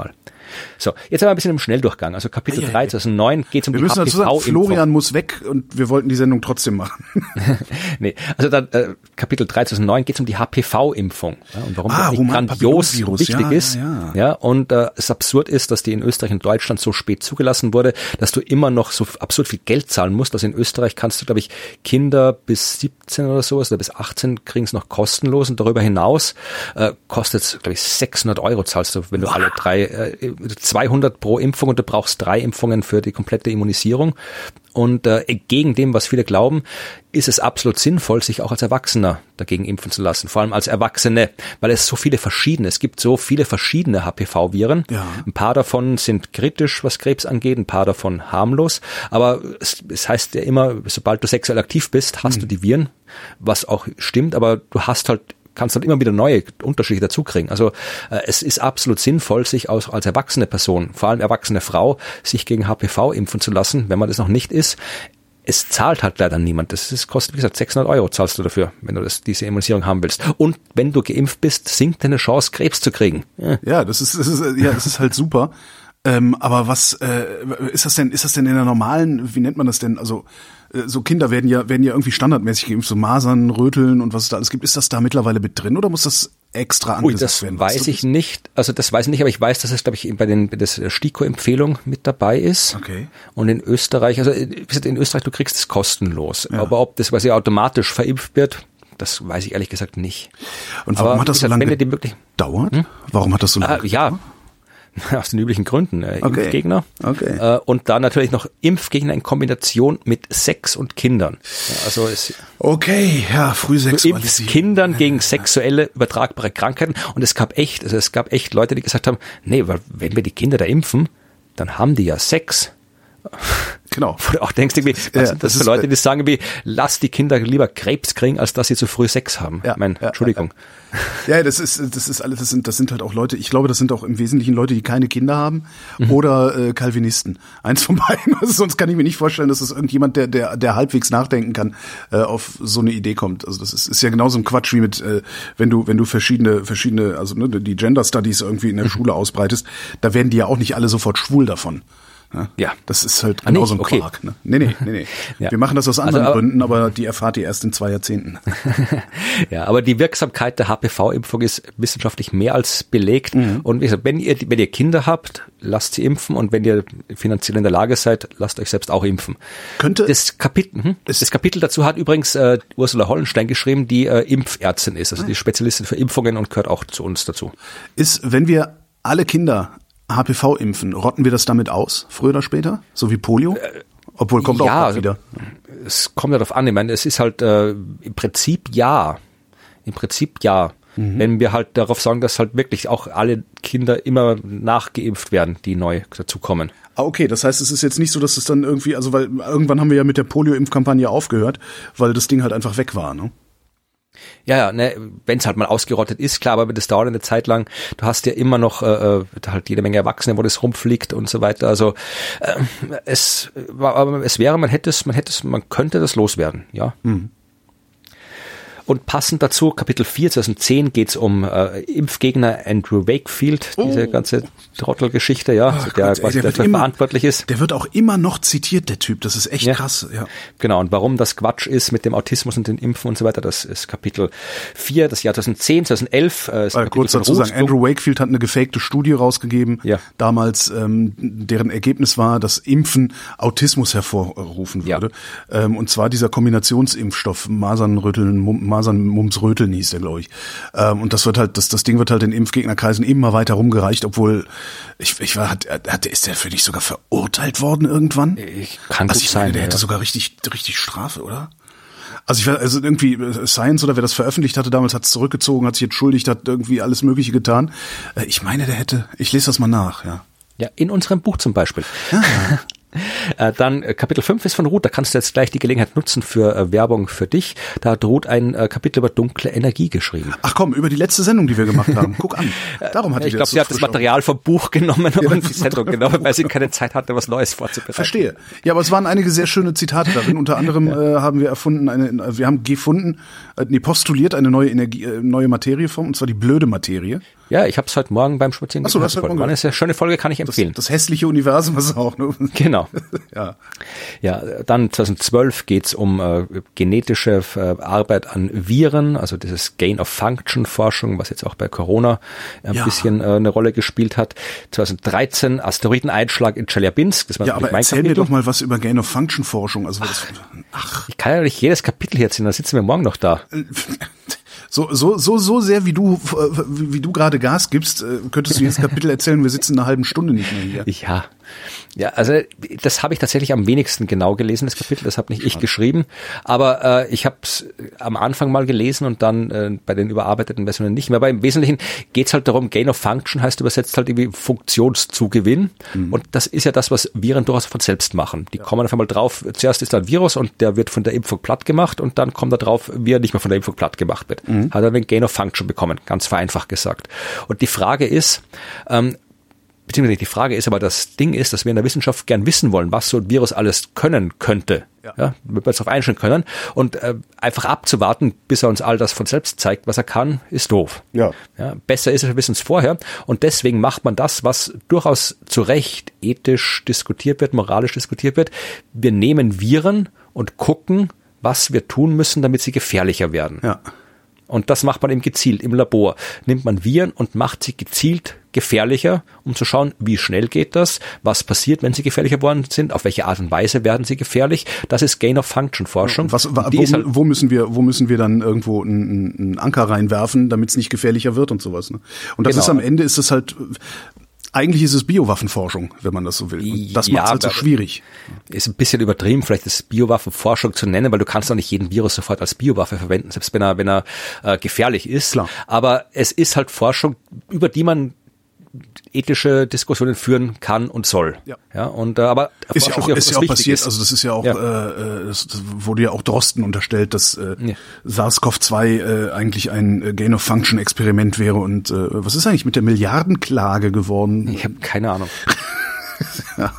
So, jetzt aber ein bisschen im Schnelldurchgang. Also Kapitel ja, ja, drei zweitausendneun geht es um wir die müssen H P dazu sagen, V-Impfung. Florian muss weg und wir wollten die Sendung trotzdem machen. nee, also dann äh, Kapitel drei zweitausendneun geht es um die H P V-Impfung. Ja, und warum ah, das grandios wichtig ja, ist. Ja, ja. Ja, und äh, es absurd ist, dass die in Österreich und Deutschland so spät zugelassen wurde, dass du immer noch so absurd viel Geld zahlen musst. Also in Österreich kannst du, glaube ich, Kinder bis siebzehn oder so, oder bis achtzehn kriegen es noch kostenlos und darüber hinaus äh, kostet es, glaube ich, sechshundert Euro zahlst du, wenn du alle drei, äh, zweihundert pro Impfung und du brauchst drei Impfungen für die komplette Immunisierung. Und äh, entgegen dem, was viele glauben, ist es absolut sinnvoll, sich auch als Erwachsener dagegen impfen zu lassen. Vor allem als Erwachsene, weil es so viele verschiedene, es gibt so viele verschiedene H P V-Viren. Ja. Ein paar davon sind kritisch, was Krebs angeht, ein paar davon harmlos. Aber es, es heißt ja immer, sobald du sexuell aktiv bist, hast hm. du die Viren, was auch stimmt, aber du hast halt kannst halt immer wieder neue Unterschiede dazu kriegen. Also äh, es ist absolut sinnvoll, sich auch als erwachsene Person, vor allem erwachsene Frau, sich gegen H P V impfen zu lassen, wenn man das noch nicht ist. Es zahlt halt leider niemand. Das ist, kostet, wie gesagt, sechshundert Euro zahlst du dafür, wenn du das, diese Immunisierung haben willst. Und wenn du geimpft bist, sinkt deine Chance, Krebs zu kriegen. Ja, ja das ist, das ist, ja, das ist halt super. Ähm, aber was äh, ist das denn? Ist das denn in der normalen? Wie nennt man das denn? Also äh, so Kinder werden ja werden ja irgendwie standardmäßig geimpft, so Masern, Röteln und was es da alles gibt. Ist das da mittlerweile mit drin oder muss das extra angesagt Ui, das werden? weiß ich nicht. Also das weiß ich nicht, aber ich weiß, dass es, glaube ich, bei den bei der STIKO-Empfehlung mit dabei ist. Okay. Und in Österreich, also in Österreich, du kriegst es kostenlos. Ja. Aber ob das quasi automatisch verimpft wird, das weiß ich ehrlich gesagt nicht. Und warum aber, hat das so lange gedauert? Hm? Warum hat das so lange ah, ja. Aus den üblichen Gründen. Äh, okay. Impfgegner. Okay. Äh, und dann natürlich noch Impfgegner in Kombination mit Sex und Kindern. Ja, also es okay, ja, Frühsexualisierung. Du impfst Kindern gegen sexuelle übertragbare Krankheiten. Und es gab echt, also es gab echt Leute, die gesagt haben, nee, weil wenn wir die Kinder da impfen, dann haben die ja Sex. Genau. Wo du auch denkst, irgendwie, was ja, sind das, das für Leute, die sagen wie, lass die Kinder lieber Krebs kriegen, als dass sie zu früh Sex haben. Ja, ich meine, ja, Entschuldigung. Ja, das ist, das ist alles, das sind, das sind halt auch Leute, ich glaube, das sind auch im Wesentlichen Leute, die keine Kinder haben mhm. oder äh, Calvinisten. Eins von beiden. Also sonst kann ich mir nicht vorstellen, dass das irgendjemand, der, der, der halbwegs nachdenken kann, äh, auf so eine Idee kommt. Also das ist, ist ja genauso ein Quatsch wie mit, äh, wenn du, wenn du verschiedene, verschiedene, also ne, die Gender Studies irgendwie in der mhm. Schule ausbreitest, da werden die ja auch nicht alle sofort schwul davon. Ja, ja. Das ist halt genauso ein okay. Quark. Ne? Nee, nee, nee, nee. Ja. Wir machen das aus anderen also, aber, Gründen, aber die erfahrt ihr erst in zwei Jahrzehnten. Ja, aber die Wirksamkeit der H P V-Impfung ist wissenschaftlich mehr als belegt. Mhm. Und wie gesagt, wenn ihr, wenn ihr Kinder habt, lasst sie impfen und wenn ihr finanziell in der Lage seid, lasst euch selbst auch impfen. Könnte das Kapitel, hm? das Kapitel dazu hat übrigens äh, Ursula Hollenstein geschrieben, die äh, Impfärztin ist, also die Spezialistin für Impfungen und gehört auch zu uns dazu. Ist, wenn wir alle Kinder H P V impfen, rotten wir das damit aus, früher oder später? So wie Polio? Obwohl, kommt ja, auch wieder. Es kommt ja darauf an, ich meine, es ist halt äh, im Prinzip ja. Im Prinzip ja. Mhm. Wenn wir halt darauf sagen, dass halt wirklich auch alle Kinder immer nachgeimpft werden, die neu dazukommen. Ah, okay, das heißt, es ist jetzt nicht so, dass es dann irgendwie, also weil irgendwann haben wir ja mit der Polio-Impfkampagne aufgehört, weil das Ding halt einfach weg war, ne? Ja, ja, ne, wenn es halt mal ausgerottet ist, klar, aber das dauert eine Zeit lang. Du hast ja immer noch äh, halt jede Menge Erwachsene, wo das rumfliegt und so weiter. Also äh, es war, aber es wäre, man hätte es, man hätte es, man könnte das loswerden, ja. Mhm. Und passend dazu, Kapitel vier, zweitausendzehn, geht's um äh, Impfgegner Andrew Wakefield, diese oh. ganze Trottelgeschichte, ja, also der Gott, quasi ey, der dafür immer, verantwortlich ist. Der wird auch immer noch zitiert, der Typ, das ist echt ja. krass. Ja. Genau, und warum das Quatsch ist mit dem Autismus und den Impfen und so weiter, das ist Kapitel vier, das Jahr zweitausendzehn, zweitauself. Äh, Weil kurz dazu sagen, Andrew Wakefield hat eine gefakte Studie rausgegeben, ja. damals, ähm, deren Ergebnis war, dass Impfen Autismus hervorrufen würde. Ja. Ähm, und zwar dieser Kombinationsimpfstoff, Masern, Röteln, Mum, Masern, Mumps, Röteln hieß der, glaube ich. Ähm, und das wird halt, das, das Ding wird halt in Impfgegnerkreisen immer weiter rumgereicht, obwohl, ich, ich war, hat, hat, ist der für dich sogar verurteilt worden irgendwann? Ich kann also gut ich sein. Meine, der ja. hätte sogar richtig, richtig Strafe, oder? Also ich war, also irgendwie Science oder wer das veröffentlicht hatte damals, hat es zurückgezogen, hat sich entschuldigt, hat irgendwie alles Mögliche getan. Ich meine, der hätte, ich lese das mal nach, ja. Ja, in unserem Buch zum Beispiel. Ja. Äh, dann äh, Kapitel fünf ist von Ruth, da kannst du jetzt gleich die Gelegenheit nutzen für äh, Werbung für dich. Da hat Ruth ein äh, Kapitel über dunkle Energie geschrieben. Ach komm, über die letzte Sendung, die wir gemacht haben. Guck an. Darum hatte ich glaube, sie hat das Material vom Buch genommen ja, und die Sendung genommen, weil sie keine Zeit hatte, was Neues vorzubereiten. Verstehe. Ja, aber es waren einige sehr schöne Zitate darin. Unter anderem ja. äh, haben wir erfunden, eine, wir haben gefunden, äh, nee, postuliert eine neue Energie, äh, neue Materieform, und zwar die blöde Materie. Ja, ich habe es heute Morgen beim Spazieren Ach so, das gehört. War eine sehr schöne Folge, kann ich empfehlen. Das, das hässliche Universum ist auch, ne? Genau. Ja. Ja, dann zweitausendzwölf geht's um äh, genetische äh, Arbeit an Viren, also dieses Gain-of-Function-Forschung, was jetzt auch bei Corona ein ja. bisschen äh, eine Rolle gespielt hat. zweitausenddreizehn Asteroideneinschlag in Chelyabinsk. Das war ja, aber mein erzähl Kapitel. mir doch mal was über Gain-of-Function-Forschung. Also, das, ach. Ich kann ja nicht jedes Kapitel hier ziehen, dann sitzen wir morgen noch da. So, so, so, so sehr wie du, wie, wie du gerade Gas gibst, könntest du jedes Kapitel erzählen, wir sitzen eine halbe Stunde nicht mehr hier. Ja. Ja, also das habe ich tatsächlich am wenigsten genau gelesen, das Kapitel, das habe nicht ich geschrieben, aber äh, ich habe es am Anfang mal gelesen und dann äh, bei den überarbeiteten Versionen nicht mehr, aber im Wesentlichen geht's halt darum, Gain of Function heißt übersetzt halt irgendwie Funktionszugewinn mhm. und das ist ja das, was Viren durchaus von selbst machen. Die ja. kommen auf einmal drauf, zuerst ist da ein Virus und der wird von der Impfung platt gemacht und dann kommt da drauf, wie er nicht mehr von der Impfung platt gemacht wird. Mhm. Hat er den Gain of Function bekommen, ganz vereinfacht gesagt. Und die Frage ist, ähm, beziehungsweise die Frage ist aber, das Ding ist, dass wir in der Wissenschaft gern wissen wollen, was so ein Virus alles können könnte. Ja. Ja, damit wir uns darauf einstellen können. Und äh, einfach abzuwarten, bis er uns all das von selbst zeigt, was er kann, ist doof. Ja. Ja, besser ist es, wir wissen es vorher. Und deswegen macht man das, was durchaus zu Recht ethisch diskutiert wird, moralisch diskutiert wird. Wir nehmen Viren und gucken, was wir tun müssen, damit sie gefährlicher werden. Ja. Und das macht man eben gezielt im Labor. Nimmt man Viren und macht sie gezielt gefährlicher, um zu schauen, wie schnell geht das, was passiert, wenn sie gefährlicher worden sind, auf welche Art und Weise werden sie gefährlich. Das ist Gain-of-Function-Forschung. Was, wo, halt wo müssen wir, wo müssen wir dann irgendwo einen, einen Anker reinwerfen, damit es nicht gefährlicher wird und sowas. Ne? Und das genau. ist am Ende ist es halt, eigentlich ist es Biowaffenforschung, wenn man das so will. Und das macht es ja, halt so schwierig. Ist ein bisschen übertrieben, vielleicht ist Biowaffenforschung zu nennen, weil du kannst doch nicht jeden Virus sofort als Biowaffe verwenden, selbst wenn er, wenn er äh, gefährlich ist. Klar. Aber es ist halt Forschung, über die man ethische Diskussionen führen kann und soll. Ja. Ja, und äh, aber ist ja auch, ist ja auch passiert. Ist. Also das ist ja auch, ja. Äh, das, das wurde ja auch Drosten unterstellt, dass äh, ja. SARS-CoV zwei äh, eigentlich ein äh, Gain-of-Function-Experiment wäre. Und äh, was ist eigentlich mit der Milliardenklage geworden? Ich habe keine Ahnung. ja.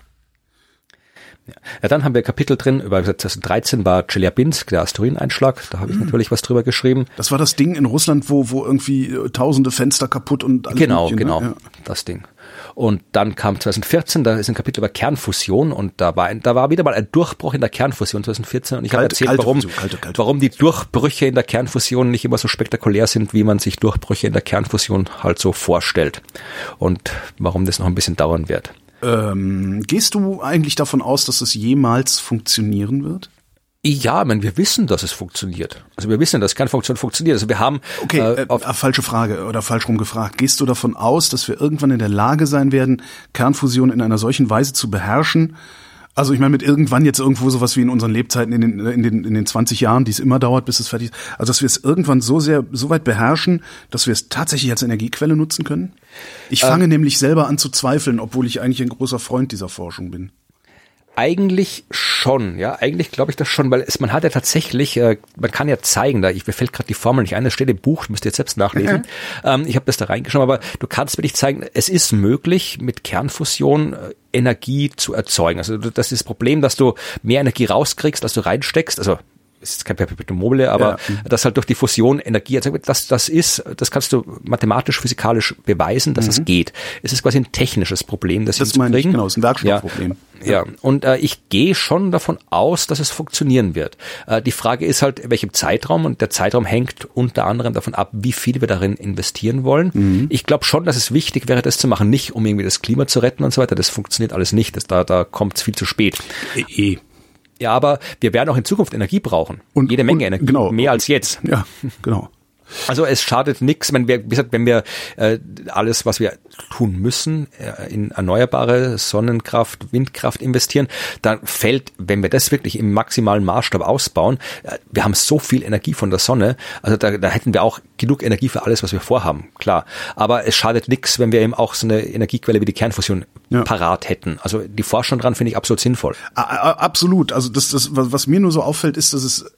Ja, dann haben wir Kapitel drin, über zweitausenddreizehn war Chelyabinsk, der Asteroideneinschlag, da habe ich natürlich was drüber geschrieben. Das war das Ding in Russland, wo wo irgendwie tausende Fenster kaputt und alles Genau, mögliche, genau, ne? Ja. das Ding. Und dann kam zweitausendvierzehn, da ist ein Kapitel über Kernfusion und da war ein, da war wieder mal ein Durchbruch in der Kernfusion zweitausendvierzehn und ich habe erzählt, kalte warum, Fusion, kalte, kalte. warum die Durchbrüche in der Kernfusion nicht immer so spektakulär sind, wie man sich Durchbrüche in der Kernfusion halt so vorstellt und warum das noch ein bisschen dauern wird. Ähm, gehst du eigentlich davon aus, dass es jemals funktionieren wird? Ja, ich meine, wir wissen, dass es funktioniert. Also wir wissen, dass Kernfusion funktioniert. Also wir haben okay, äh, äh, falsche Frage oder falsch rum gefragt. Gehst du davon aus, dass wir irgendwann in der Lage sein werden, Kernfusion in einer solchen Weise zu beherrschen? Also ich meine mit irgendwann jetzt irgendwo sowas wie in unseren Lebzeiten in den in den in den zwanzig Jahren, die es immer dauert, bis es fertig ist. Also dass wir es irgendwann so sehr so weit beherrschen, dass wir es tatsächlich als Energiequelle nutzen können? Ich fange ähm, nämlich selber an zu zweifeln, obwohl ich eigentlich ein großer Freund dieser Forschung bin. Eigentlich schon, ja, eigentlich glaube ich das schon, weil es, man hat ja tatsächlich, äh, man kann ja zeigen, da ich, mir fällt gerade die Formel nicht ein, das steht im Buch, müsst ihr jetzt selbst nachlesen. ähm, ich habe das da reingeschrieben, aber du kannst wirklich zeigen, es ist möglich, mit Kernfusion äh, Energie zu erzeugen. Also das ist das Problem, dass du mehr Energie rauskriegst, als du reinsteckst, also es ist kein Perpetuum mobile, aber ja. dass halt durch die Fusion Energie erzeugt, das, das ist, das kannst du mathematisch, physikalisch beweisen, dass mhm. das geht. Es ist quasi ein technisches Problem, das, das meine ich, genau, es ist ein Werkstoffproblem. Ja, ja. Und äh, ich gehe schon davon aus, dass es funktionieren wird. Äh, die Frage ist halt, in welchem Zeitraum, und der Zeitraum hängt unter anderem davon ab, wie viel wir darin investieren wollen. Mhm. Ich glaube schon, dass es wichtig wäre, das zu machen, nicht um irgendwie das Klima zu retten und so weiter. Das funktioniert alles nicht. Das, da da kommt es viel zu spät. Eh. Ja, aber wir werden auch in Zukunft Energie brauchen. Und jede Menge und, Energie, genau. mehr als jetzt. Ja, genau. Also es schadet nichts, wenn wir, wie gesagt, wenn wir äh, alles, was wir tun müssen, äh, in erneuerbare Sonnenkraft, Windkraft investieren, dann fällt, wenn wir das wirklich im maximalen Maßstab ausbauen, äh, wir haben so viel Energie von der Sonne, also da, da hätten wir auch genug Energie für alles, was wir vorhaben, klar. Aber es schadet nichts, wenn wir eben auch so eine Energiequelle wie die Kernfusion ja. parat hätten. Also die Forschung dran finde ich absolut sinnvoll. A- absolut. Also das, das, was mir nur so auffällt, ist, dass es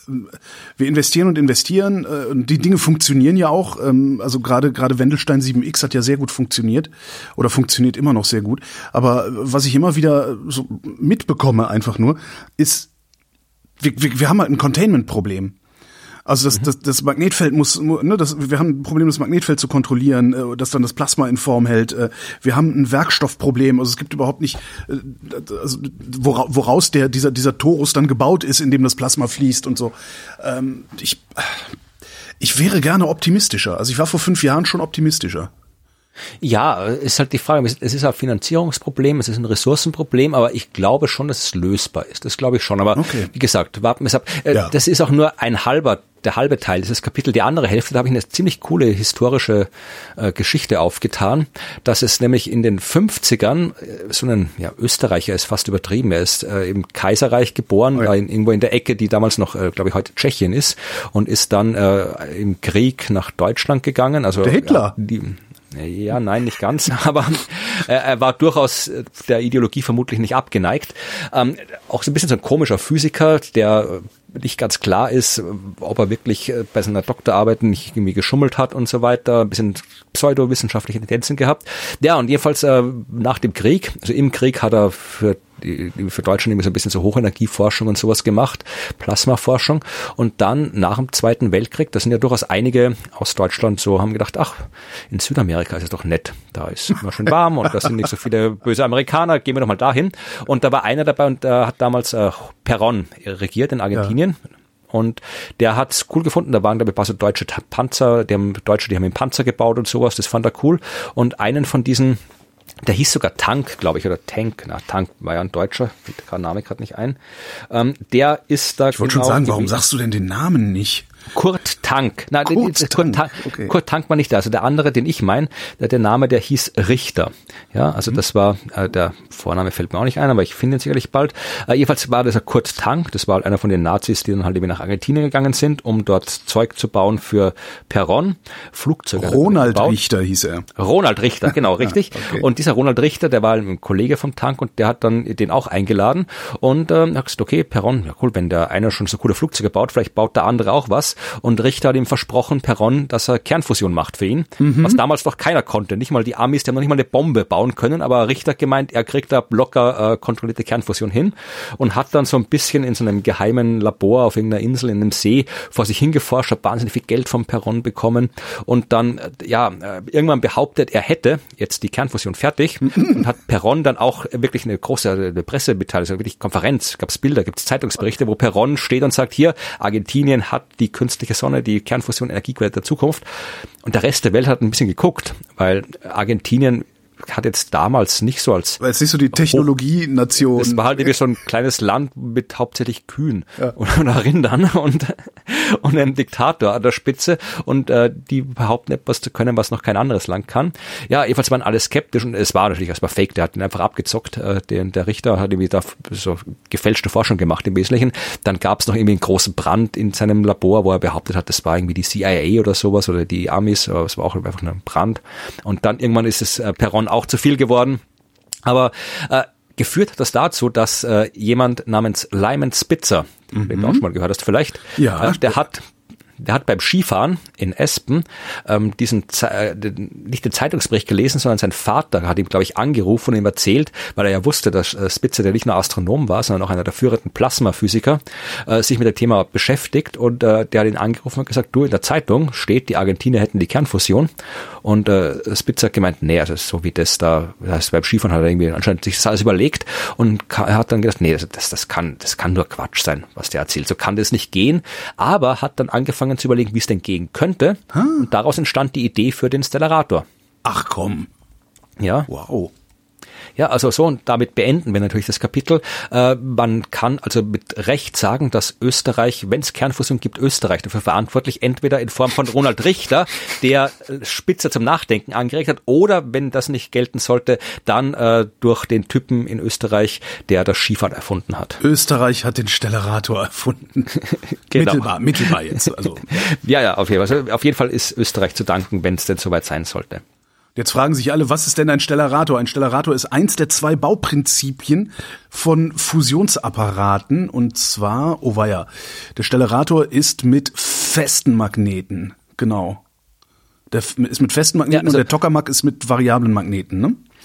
wir investieren und investieren und die Dinge funktionieren ja auch, also gerade gerade Wendelstein sieben X hat ja sehr gut funktioniert oder funktioniert immer noch sehr gut, aber was ich immer wieder so mitbekomme einfach nur, ist, wir, wir, wir haben halt ein Containment-Problem. Also das, das, das Magnetfeld muss, ne, das, wir haben ein Problem, das Magnetfeld zu kontrollieren, äh, das dann das Plasma in Form hält. Äh, wir haben ein Werkstoffproblem. Also es gibt überhaupt nicht, äh, also wora, woraus der dieser dieser Torus dann gebaut ist, in dem das Plasma fließt und so. Ähm, ich ich wäre gerne optimistischer. Also ich war vor fünf Jahren schon optimistischer. Ja, ist halt die Frage, es ist ein Finanzierungsproblem, es ist ein Ressourcenproblem, aber ich glaube schon, dass es lösbar ist. Das glaube ich schon. Aber okay. Wie gesagt, warten wir es ab. Ja. Das ist auch nur ein halber, der halbe Teil dieses Kapitel. Die andere Hälfte, da habe ich eine ziemlich coole historische äh, Geschichte aufgetan, dass es nämlich in den fünfzigern, äh, so ein ja, Österreicher ist fast übertrieben, er ist äh, im Kaiserreich geboren, oh ja. äh, in, irgendwo in der Ecke, die damals noch, äh, glaube ich, heute Tschechien ist, und ist dann äh, im Krieg nach Deutschland gegangen. Also der Hitler? Ja, die, Ja, nein, nicht ganz, aber äh, er war durchaus der Ideologie vermutlich nicht abgeneigt. Ähm, auch so ein bisschen so ein komischer Physiker, der nicht ganz klar ist, ob er wirklich bei seiner Doktorarbeit nicht irgendwie geschummelt hat und so weiter, ein bisschen pseudowissenschaftliche Tendenzen gehabt. Ja, und jedenfalls äh, nach dem Krieg, also im Krieg hat er für die, für Deutschland irgendwie so ein bisschen so Hochenergieforschung und sowas gemacht, Plasmaforschung, und dann nach dem Zweiten Weltkrieg, da sind ja durchaus einige aus Deutschland so, haben gedacht, ach, in Südamerika ist es doch nett, da ist immer schön warm und da sind nicht so viele böse Amerikaner, gehen wir doch mal dahin. Und da war einer dabei und der hat damals äh, Perón regiert in Argentinien. Ja. Und der hat's cool gefunden, da waren, glaube ich, ein paar so deutsche Panzer, die haben Deutsche, die haben einen Panzer gebaut und sowas, das fand er cool. Und einen von diesen, der hieß sogar Tank, glaube ich, oder Tank, na, Tank war ja ein Deutscher, fällt der Name gerade nicht ein. Ähm, der ist da. Ich wollte genau schon sagen, warum sagst du denn den Namen nicht? Kurt Tank. Nein, Kurt, Kurt, Tank. Tank. Okay. Kurt Tank war nicht da. Also der andere, den ich meine, der, der Name, der hieß Richter. Ja, also mhm. das war, äh, der Vorname fällt mir auch nicht ein, aber ich finde ihn sicherlich bald. Äh, jedenfalls war das ein Kurt Tank. Das war einer von den Nazis, die dann halt eben nach Argentinien gegangen sind, um dort Zeug zu bauen für Perón. Flugzeuge. Ronald Richter hieß er. Ronald Richter, genau, richtig. Ja, okay. Und dieser Ronald Richter, der war ein Kollege vom Tank und der hat dann den auch eingeladen und ähm, hat gesagt, okay, Perón, ja cool, wenn der einer schon so coole Flugzeuge baut, vielleicht baut der andere auch was. Und Richter hat ihm versprochen, Perón, dass er Kernfusion macht für ihn, mhm. was damals noch keiner konnte. Nicht mal die Amis, die haben noch nicht mal eine Bombe bauen können, aber Richter gemeint, er kriegt da locker äh, kontrollierte Kernfusion hin und hat dann so ein bisschen in so einem geheimen Labor auf irgendeiner Insel in einem See vor sich hingeforscht, hat wahnsinnig viel Geld vom Perón bekommen und dann, äh, ja, äh, irgendwann behauptet, er hätte jetzt die Kernfusion fertig und hat Perón dann auch wirklich eine große eine Pressemitteilung, also wirklich Konferenz, gab's Bilder, gibt's Zeitungsberichte, wo Perón steht und sagt, hier, Argentinien hat die künstliche Sonne, die Kernfusion, Energiequelle der Zukunft. Und der Rest der Welt hat ein bisschen geguckt, weil Argentinien hat jetzt damals nicht so als... Weil es nicht so die Technologienation... Das war halt irgendwie so ein kleines Land mit hauptsächlich Kühen ja. oder Rindern und, und einem Diktator an der Spitze und äh, die behaupten etwas zu können, was noch kein anderes Land kann. Ja, jedenfalls waren alle skeptisch und es war natürlich erstmal fake, der hat ihn einfach abgezockt. Äh, der, der Richter hat irgendwie da so gefälschte Forschung gemacht im Wesentlichen. Dann gab es noch irgendwie einen großen Brand in seinem Labor, wo er behauptet hat, das war irgendwie die C I A oder sowas oder die Amis, aber es war auch einfach ein Brand. Und dann irgendwann ist es äh, Perón auch zu viel geworden. Aber äh, geführt hat das dazu, dass äh, jemand namens Lyman Spitzer, mhm. den du auch schon mal gehört hast vielleicht, ja, äh, der hat Der hat beim Skifahren in Espen ähm, diesen äh, nicht den Zeitungsbericht gelesen, sondern sein Vater hat ihm, glaube ich, angerufen und ihm erzählt, weil er ja wusste, dass äh, Spitzer, der nicht nur Astronom war, sondern auch einer der führenden Plasmaphysiker, äh, sich mit dem Thema beschäftigt und äh, der hat ihn angerufen und gesagt, du, in der Zeitung steht, die Argentinier hätten die Kernfusion und äh, Spitzer hat gemeint, nee, also so wie das da, das heißt, beim Skifahren hat er irgendwie anscheinend sich das alles überlegt und er hat dann gedacht, nee, das, das, das kann das kann nur Quatsch sein, was der erzählt, so kann das nicht gehen, aber hat dann angefangen zu überlegen, wie es denn gehen könnte. Hm. Und daraus entstand die Idee für den Stellarator. Ach komm. Ja. Wow. Ja, also so, und damit beenden wir natürlich das Kapitel. Äh, man kann also mit Recht sagen, dass Österreich, wenn es Kernfusion gibt, Österreich dafür verantwortlich, entweder in Form von Ronald Richter, der Spitzer zum Nachdenken angeregt hat, oder, wenn das nicht gelten sollte, dann äh, durch den Typen in Österreich, der das Skifahren erfunden hat. Österreich hat den Stellarator erfunden. Genau. Mittelbar, mittelbar jetzt. Also. ja, ja, auf jeden Fall. Also auf jeden Fall ist Österreich zu danken, wenn es denn soweit sein sollte. Jetzt fragen sich alle, was ist denn ein Stellarator? Ein Stellarator ist eins der zwei Bauprinzipien von Fusionsapparaten, und zwar, oh weia, der Stellarator ist mit festen Magneten, genau. Der ist mit festen Magneten, ja, also, und der Tokamak ist mit variablen Magneten, ne?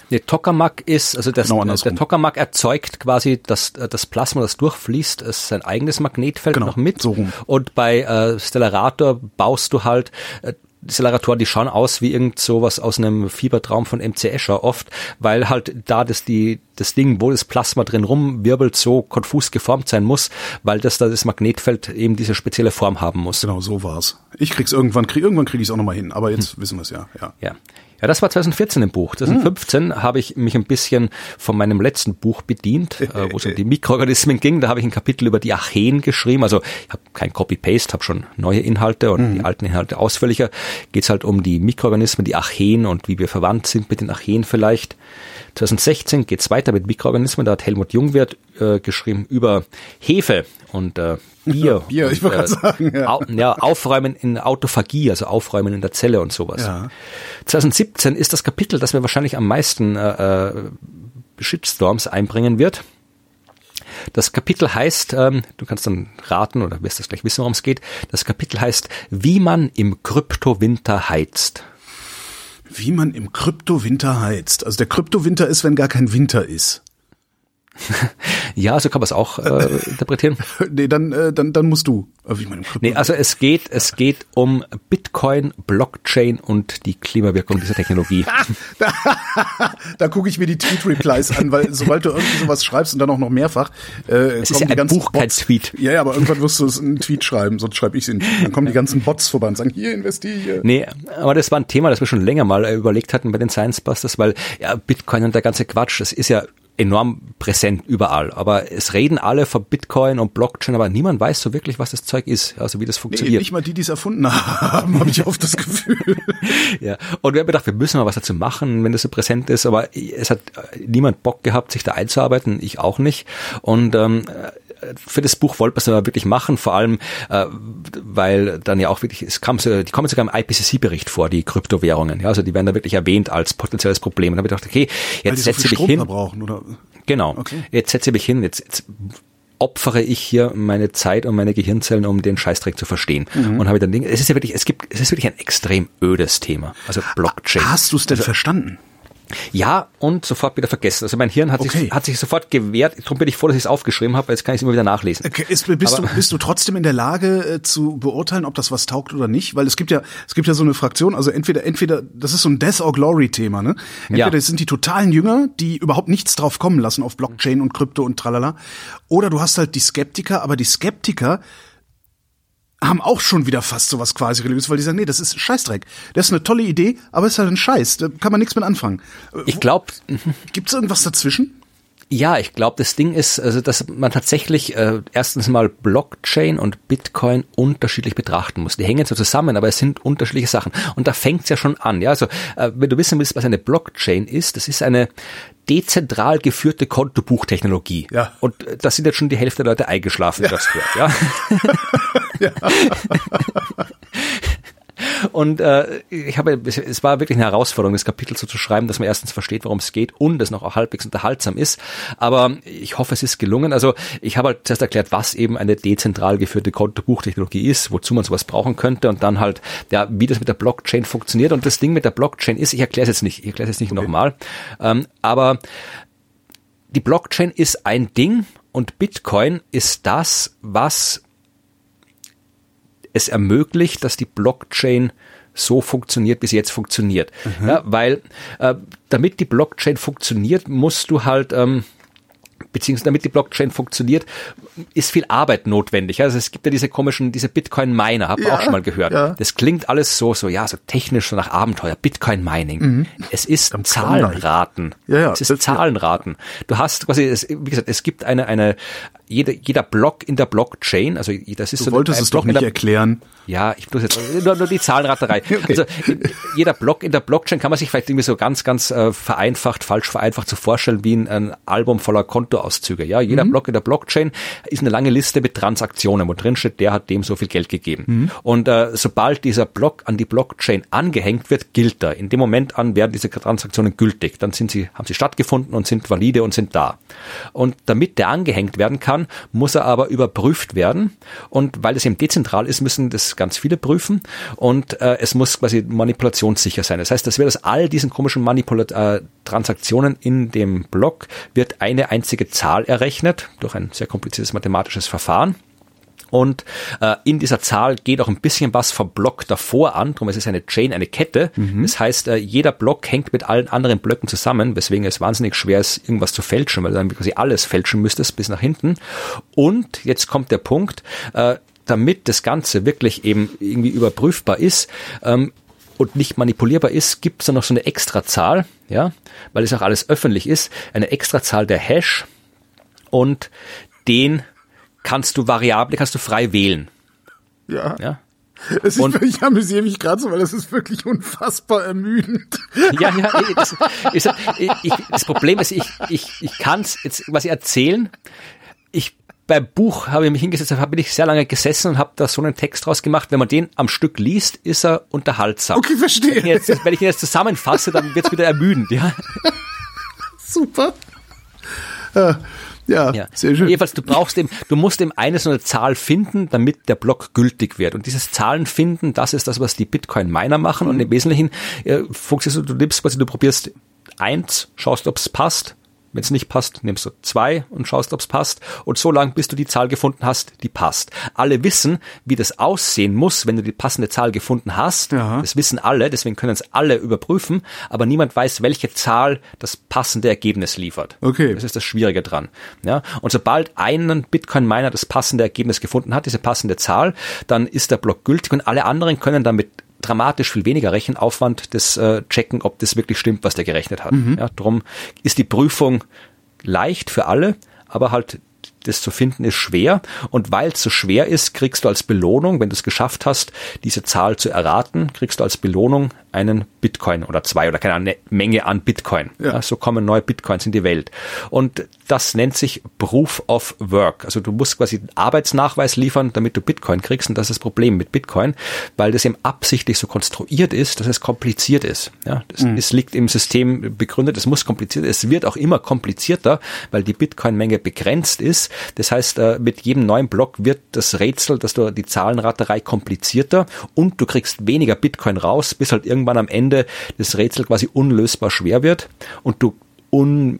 Nee, Tokamak ist, also das, Genau der Tokamak erzeugt quasi das, das Plasma, das durchfließt, ist sein eigenes Magnetfeld genau, noch mit. So rum. Und bei äh, Stellarator baust du halt, äh, die Stellaratoren, die schauen aus wie irgend sowas aus einem Fiebertraum von M C Escher oft, weil halt da das die das Ding, wo das Plasma drin rumwirbelt, so konfus geformt sein muss, weil das da das Magnetfeld eben diese spezielle Form haben muss. Genau, so war's. Ich krieg's irgendwann, krieg, irgendwann kriege ich es auch nochmal hin, aber jetzt hm. wissen wir es ja, ja. Ja. Ja, das war zwanzig vierzehn im Buch. zwanzig fünfzehn hm. habe ich mich ein bisschen von meinem letzten Buch bedient, äh, wo es um die Mikroorganismen ging. Da habe ich ein Kapitel über die Archeen geschrieben. Also ich habe kein Copy-Paste, habe schon neue Inhalte und hm. die alten Inhalte ausführlicher. Geht es halt um die Mikroorganismen, die Archeen und wie wir verwandt sind mit den Archeen vielleicht. zwanzig sechzehn geht es weiter mit Mikroorganismen. Da hat Helmut Jungwirth äh, geschrieben über Hefe und äh, Bier. Bier, und, ich wollte äh, gerade sagen. Ja. Au, ja, Aufräumen in Autophagie, also Aufräumen in der Zelle und sowas. Ja. zwanzig siebzehn ist das Kapitel, das mir wahrscheinlich am meisten äh, Shitstorms einbringen wird. Das Kapitel heißt, ähm, du kannst dann raten oder wirst das gleich wissen, worum es geht. Das Kapitel heißt, wie man im Kryptowinter heizt. Wie man im Kryptowinter heizt. Also der Kryptowinter ist, wenn gar kein Winter ist. Ja, so kann man es auch äh, interpretieren. Nee, dann, äh, dann, dann musst du. Wie man im nee, also es geht, es geht um Bitcoin, Blockchain und die Klimawirkung dieser Technologie. da da gucke ich mir die Tweet-Replies an, weil sobald du irgendwie sowas schreibst und dann auch noch mehrfach, äh, es ist ja ein Buch, kein Tweet. Ja, ja, aber irgendwann wirst du es einen Tweet schreiben, sonst schreibe ich es in. Dann kommen die ganzen Bots vorbei und sagen, hier, investiere. Nee, aber das war ein Thema, das wir schon länger mal äh, überlegt hatten bei den Science Busters, weil ja Bitcoin und der ganze Quatsch, das ist ja enorm präsent überall. Aber es reden alle von Bitcoin und Blockchain, aber niemand weiß so wirklich, was das Zeug ist, also wie das funktioniert. Nee, nicht mal die, die es erfunden haben, habe ich oft das Gefühl. Ja, und wir haben gedacht, wir müssen mal was dazu machen, wenn das so präsent ist, aber es hat niemand Bock gehabt, sich da einzuarbeiten, ich auch nicht. Und ähm, für das Buch wollte man es aber wirklich machen, vor allem, äh, weil dann ja auch wirklich, es kam so, die kommen sogar im I P C C-Bericht vor, die Kryptowährungen, ja, also die werden da wirklich erwähnt als potenzielles Problem. Und da habe ich gedacht, okay, jetzt setze ich mich hin. Oder? Genau, okay. Jetzt setze ich mich hin, jetzt, jetzt opfere ich hier meine Zeit und meine Gehirnzellen, um den Scheißdreck zu verstehen. Mhm. Und habe dann Dinge, es ist ja wirklich, es gibt, es ist wirklich ein extrem ödes Thema, also Blockchain. Hast du es denn also, verstanden? Ja, und sofort wieder vergessen. Also mein Hirn hat, okay. sich, hat sich sofort gewehrt. Darum bin ich froh, dass ich es aufgeschrieben habe, weil jetzt kann ich es immer wieder nachlesen. Okay. Ist, bist, du, bist du trotzdem in der Lage äh, zu beurteilen, ob das was taugt oder nicht? Weil es gibt ja, es gibt ja so eine Fraktion, also entweder, entweder, das ist so ein Death or Glory Thema, ne? Entweder ja. sind die totalen Jünger, die überhaupt nichts drauf kommen lassen auf Blockchain und Krypto und tralala. Oder du hast halt die Skeptiker, aber die Skeptiker haben auch schon wieder fast sowas quasi religiös, weil die sagen, nee, das ist Scheißdreck. Das ist eine tolle Idee, aber es ist halt ein Scheiß. Da kann man nichts mit anfangen. Ich glaube, gibt's irgendwas dazwischen? Ja, ich glaube, das Ding ist, also dass man tatsächlich äh, erstens mal Blockchain und Bitcoin unterschiedlich betrachten muss. Die hängen zwar zusammen, aber es sind unterschiedliche Sachen. Und da fängt's ja schon an. Ja, also äh, wenn du wissen willst, was eine Blockchain ist, das ist eine dezentral geführte Kontobuchtechnologie. Ja. Und da sind jetzt schon die Hälfte der Leute eingeschlafen, ja. Das hört, ja. Ja. Und äh, ich habe, es war wirklich eine Herausforderung, das Kapitel so zu schreiben, dass man erstens versteht, worum es geht und es noch auch halbwegs unterhaltsam ist. Aber ich hoffe, es ist gelungen. Also ich habe halt zuerst erklärt, was eben eine dezentral geführte Kontobuchtechnologie ist, wozu man sowas brauchen könnte und dann halt, ja, wie das mit der Blockchain funktioniert. Und das Ding mit der Blockchain ist, ich erkläre es jetzt nicht, ich erkläre es jetzt nicht okay. nochmal, ähm, aber die Blockchain ist ein Ding und Bitcoin ist das, was es ermöglicht, dass die Blockchain so funktioniert, wie sie jetzt funktioniert. Mhm. Ja, weil äh, damit die Blockchain funktioniert, musst du halt, ähm, beziehungsweise damit die Blockchain funktioniert, ist viel Arbeit notwendig. Also es gibt ja diese komischen, diese Bitcoin-Miner, habt ihr ja, auch schon mal gehört. Ja. Das klingt alles so, so ja, so technisch, so nach Abenteuer, Bitcoin-Mining. Mhm. Es ist Am Zahlenraten. Ja, ja, es ist Zahlenraten. Du hast quasi, es, wie gesagt, es gibt eine, eine, jeder, jeder Block in der Blockchain, also das ist du so. Du wolltest ein, ein es Block doch nicht der, erklären. Ja, ich muss jetzt nur, nur die Zahlenraterei. Okay. Also jeder Block in der Blockchain kann man sich vielleicht irgendwie so ganz, ganz äh, vereinfacht, falsch vereinfacht so vorstellen wie ein, ein Album voller Kontoauszüge. Ja, jeder mhm. Block in der Blockchain ist eine lange Liste mit Transaktionen, wo drin steht, der hat dem so viel Geld gegeben. Mhm. Und äh, sobald dieser Block an die Blockchain angehängt wird, gilt er. In dem Moment an werden diese Transaktionen gültig. Dann sind sie, haben sie stattgefunden und sind valide und sind da. Und damit der angehängt werden kann, kann, muss er aber überprüft werden. Und weil das eben dezentral ist, müssen das ganz viele prüfen. Und äh, es muss quasi manipulationssicher sein. Das heißt, das wird aus all diesen komischen Manipula- äh, Transaktionen in dem Block wird eine einzige Zahl errechnet durch ein sehr kompliziertes mathematisches Verfahren. Und äh, in dieser Zahl geht auch ein bisschen was vom Block davor an. Darum ist es eine Chain, eine Kette. Mhm. Das heißt, äh, jeder Block hängt mit allen anderen Blöcken zusammen, weswegen es wahnsinnig schwer ist, irgendwas zu fälschen, weil du dann quasi alles fälschen müsstest bis nach hinten. Und jetzt kommt der Punkt, äh, damit das Ganze wirklich eben irgendwie überprüfbar ist, ähm, und nicht manipulierbar ist, gibt es dann noch so eine Extrazahl, ja, weil es auch alles öffentlich ist, eine Extrazahl der Hash und den kannst du variabel, kannst du frei wählen. Ja. ja? Es ist, und, ich amüsiere mich gerade so, weil das ist wirklich unfassbar ermüdend. Ja, ja, das, ist, ich, das Problem ist, ich, ich, ich kann es jetzt was erzählen. Ich Beim Buch habe ich mich hingesetzt, da bin ich sehr lange gesessen und habe da so einen Text draus gemacht. Wenn man den am Stück liest, ist er unterhaltsam. Okay, verstehe. Wenn ich, jetzt, wenn ich ihn jetzt zusammenfasse, dann wird es wieder ermüdend. Ja. Super. Ja. Ja, ja, sehr schön. Jedenfalls, du brauchst eben, du musst eben eine so eine Zahl finden, damit der Block gültig wird. Und dieses Zahlen finden, das ist das, was die Bitcoin-Miner machen. Und im Wesentlichen äh, funktioniert so, du nimmst quasi, du probierst eins, schaust, ob es passt. Wenn es nicht passt, nimmst du zwei und schaust, ob es passt. Und so lange, bis du die Zahl gefunden hast, die passt. Alle wissen, wie das aussehen muss, wenn du die passende Zahl gefunden hast. Ja. Das wissen alle, deswegen können es alle überprüfen. Aber niemand weiß, welche Zahl das passende Ergebnis liefert. Okay. Das ist das Schwierige dran. Ja. Und sobald einen Bitcoin-Miner das passende Ergebnis gefunden hat, diese passende Zahl, dann ist der Block gültig und alle anderen können damit dramatisch viel weniger Rechenaufwand, das äh, checken, ob das wirklich stimmt, was der gerechnet hat. Mhm. Ja, darum ist die Prüfung leicht für alle, aber halt das zu finden ist schwer. Und weil es so schwer ist, kriegst du als Belohnung, wenn du es geschafft hast, diese Zahl zu erraten, kriegst du als Belohnung einen Bitcoin oder zwei oder keine eine Menge an Bitcoin. Ja. Ja, so kommen neue Bitcoins in die Welt. Und das nennt sich Proof of Work. Also du musst quasi einen Arbeitsnachweis liefern, damit du Bitcoin kriegst. Und das ist das Problem mit Bitcoin, weil das eben absichtlich so konstruiert ist, dass es kompliziert ist. Ja, das mhm. ist, liegt im System begründet, es muss kompliziert, es wird auch immer komplizierter, weil die Bitcoin-Menge begrenzt ist. Das heißt, mit jedem neuen Block wird das Rätsel, dass du die Zahlenraterei komplizierter und du kriegst weniger Bitcoin raus, bis halt irgendwann am Ende das Rätsel quasi unlösbar schwer wird und du un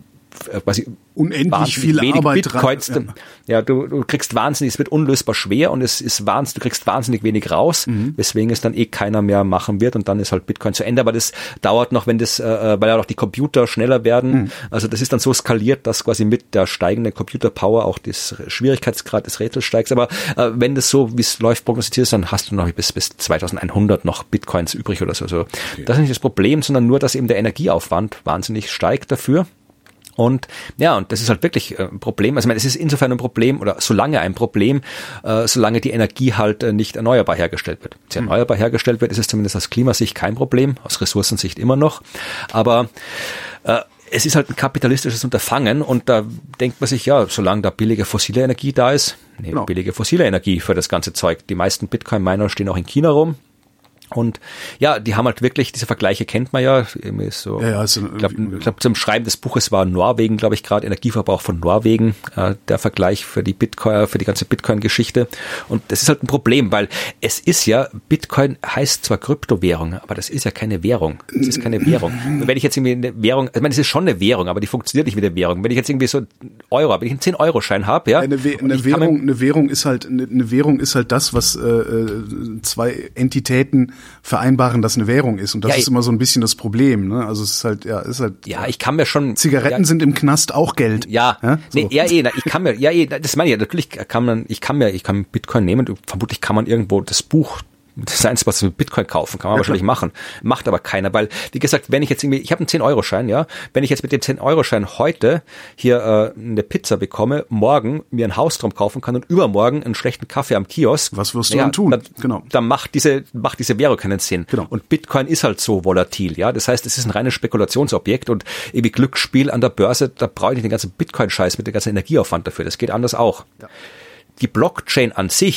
quasi unendlich viel Arbeit Bitcoins, dran, ja, ja du, du kriegst wahnsinnig, es wird unlösbar schwer und es ist wahnsinnig, du kriegst wahnsinnig wenig raus, mhm. weswegen es dann eh keiner mehr machen wird und dann ist halt Bitcoin zu Ende, aber das dauert noch, wenn das, äh, weil ja auch die Computer schneller werden, mhm. also das ist dann so skaliert, dass quasi mit der steigenden Computerpower auch das Schwierigkeitsgrad des Rätsels steigt, aber äh, wenn das so, wie es läuft, prognostiziert ist, dann hast du noch bis, bis zweitausendeinhundert noch Bitcoins übrig oder so, also okay. Das ist nicht das Problem, sondern nur, dass eben der Energieaufwand wahnsinnig steigt dafür. Und ja, und das ist halt wirklich ein Problem. Also ich meine, es ist insofern ein Problem oder solange ein Problem, äh, solange die Energie halt äh, nicht erneuerbar hergestellt wird. Wenn sie mhm. erneuerbar hergestellt wird, ist es zumindest aus Klimasicht kein Problem, aus Ressourcensicht immer noch. Aber äh, es ist halt ein kapitalistisches Unterfangen und da denkt man sich, ja, solange da billige fossile Energie da ist, nee, genau. billige fossile Energie für das ganze Zeug. Die meisten Bitcoin-Miner stehen auch in China rum. Und ja, die haben halt wirklich, diese Vergleiche kennt man ja, irgendwie so, ja, ja, also, ich glaube, glaub, zum Schreiben des Buches war Norwegen, glaube ich, gerade Energieverbrauch von Norwegen, äh, der Vergleich für die Bitcoin, für die ganze Bitcoin-Geschichte. Und das ist halt ein Problem, weil es ist ja, Bitcoin heißt zwar Kryptowährung, aber das ist ja keine Währung. Das ist keine Währung. Und wenn ich jetzt irgendwie eine Währung, ich meine, es ist schon eine Währung, aber die funktioniert nicht wie eine Währung. Wenn ich jetzt irgendwie so Euro habe, wenn ich einen zehn-Euro-Schein habe, ja. Eine, We- eine Währung, eine Währung ist halt, eine, eine Währung ist halt das, was äh, zwei Entitäten vereinbaren, dass eine Währung ist. Und das ja, ist immer so ein bisschen das Problem. Ne? Also es ist halt, ja, ist halt. Ja, ich kann mir schon. Zigaretten ja, sind im Knast auch Geld. Ja, ja? So. Nee, ja, eh, ich kann mir, ja, eh, das meine ich ja, natürlich kann man, ich kann mir, ich kann Bitcoin nehmen und vermutlich kann man irgendwo das Buch, das ist eins, was mit Bitcoin kaufen, kann man ja, wahrscheinlich klar. machen. Macht aber keiner, weil, wie gesagt, wenn ich jetzt irgendwie, ich habe einen zehn-Euro-Schein, ja, wenn ich jetzt mit dem zehn-Euro-Schein heute hier äh, eine Pizza bekomme, morgen mir einen Hausraum kaufen kann und übermorgen einen schlechten Kaffee am Kiosk. Was wirst du ja, dann tun? Dann, genau. Dann macht diese, macht diese Währung keinen Sinn. Genau. Und Bitcoin ist halt so volatil, ja. Das heißt, es ist ein reines Spekulationsobjekt und irgendwie Glücksspiel an der Börse, da brauche ich nicht den ganzen Bitcoin-Scheiß mit dem ganzen Energieaufwand dafür. Das geht anders auch. Ja. Die Blockchain an sich,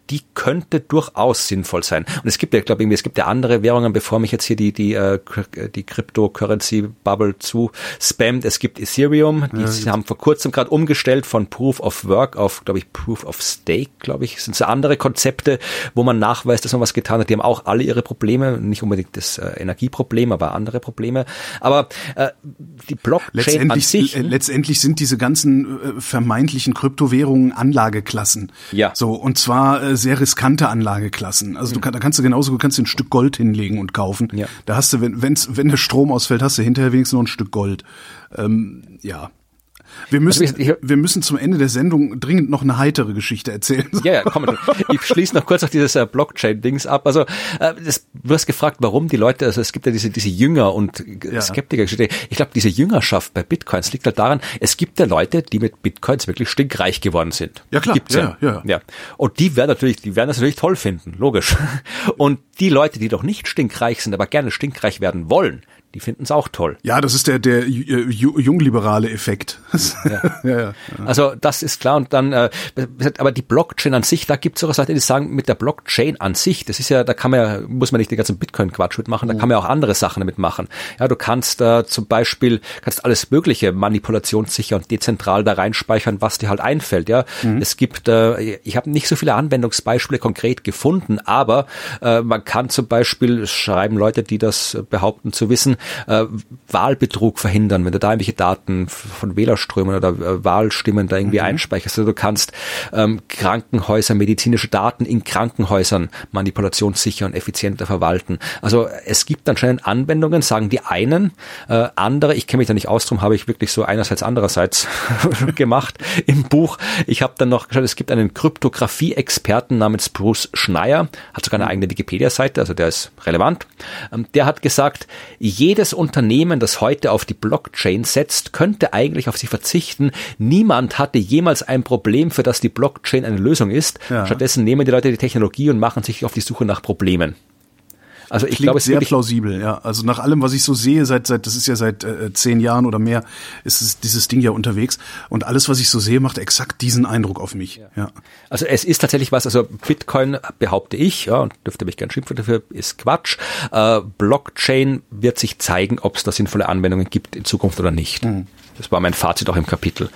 die könnte durchaus sinnvoll sein. Und es gibt ja, glaube ich, es gibt ja andere Währungen, bevor mich jetzt hier die die äh, die Cryptocurrency-Bubble zu spammt. Es gibt Ethereum, die ja, haben vor kurzem gerade umgestellt von Proof of Work auf, glaube ich, Proof of Stake, glaube ich. Das sind so andere Konzepte, wo man nachweist, dass man was getan hat. Die haben auch alle ihre Probleme, nicht unbedingt das äh, Energieproblem, aber andere Probleme. Aber äh, die Blockchain letztendlich, an sich... Äh, letztendlich sind diese ganzen äh, vermeintlichen Kryptowährungen Anlageklassen. Ja. So, und zwar äh, sehr riskante Anlageklassen. Also du kann, da kannst du genauso, du kannst ein Stück Gold hinlegen und kaufen. Ja. Da hast du, wenn wenn's, wenn der Strom ausfällt, hast du hinterher wenigstens noch ein Stück Gold. Ähm, ja. Wir müssen, also ich, ich, wir müssen zum Ende der Sendung dringend noch eine heitere Geschichte erzählen. Ja, ja, komm. Ich schließe noch kurz auf dieses äh, Blockchain-Dings ab. Also, äh, das, du hast gefragt, warum die Leute, also es gibt ja diese, diese Jünger und ja. Skeptiker-Geschichte. Ich glaube, diese Jüngerschaft bei Bitcoins liegt halt daran, es gibt ja Leute, die mit Bitcoins wirklich stinkreich geworden sind. Ja, klar. Gibt's ja. Ja, ja. ja. Und die werden natürlich, die werden das natürlich toll finden, logisch. Und die Leute, die doch nicht stinkreich sind, aber gerne stinkreich werden wollen, die finden es auch toll. Ja, das ist der der jungliberale Effekt. Ja. ja, ja. Also das ist klar. Und dann, äh, aber die Blockchain an sich, da gibt es auch Leute, die sagen, mit der Blockchain an sich, das ist ja, da kann man ja, muss man nicht den ganzen Bitcoin-Quatsch mitmachen, da kann man ja auch andere Sachen damit machen. Ja, du kannst äh, zum Beispiel, kannst alles mögliche manipulationssicher und dezentral da reinspeichern, was dir halt einfällt. Ja, mhm. Es gibt, äh, ich habe nicht so viele Anwendungsbeispiele konkret gefunden, aber äh, man kann zum Beispiel, schreiben Leute, die das behaupten zu wissen, Äh, Wahlbetrug verhindern, wenn du da irgendwelche Daten von Wählerströmen oder äh, Wahlstimmen da irgendwie mhm. einspeicherst. Also du kannst ähm, Krankenhäuser, medizinische Daten in Krankenhäusern manipulationssicher und effizienter verwalten. Also es gibt anscheinend Anwendungen, sagen die einen, äh, andere, ich kenne mich da nicht aus, drum habe ich wirklich so einerseits andererseits gemacht im Buch. Ich habe dann noch geschaut, es gibt einen Kryptographie-Experten namens Bruce Schneier, hat sogar eine eigene Wikipedia-Seite, also der ist relevant. Ähm, der hat gesagt, jede Jedes Unternehmen, das heute auf die Blockchain setzt, könnte eigentlich auf sie verzichten. Niemand hatte jemals ein Problem, für das die Blockchain eine Lösung ist. Ja. Stattdessen nehmen die Leute die Technologie und machen sich auf die Suche nach Problemen. Also ich glaube, es ist sehr plausibel, ja. Also nach allem, was ich so sehe, seit seit das ist ja seit äh, zehn Jahren oder mehr, ist es, dieses Ding ja unterwegs. Und alles, was ich so sehe, macht exakt diesen Eindruck auf mich. Ja. ja. Also es ist tatsächlich was. Also Bitcoin, behaupte ich, ja, und dürfte mich gern schimpfen dafür, ist Quatsch. Äh, Blockchain wird sich zeigen, ob es da sinnvolle Anwendungen gibt in Zukunft oder nicht. Mhm. Das war mein Fazit auch im Kapitel.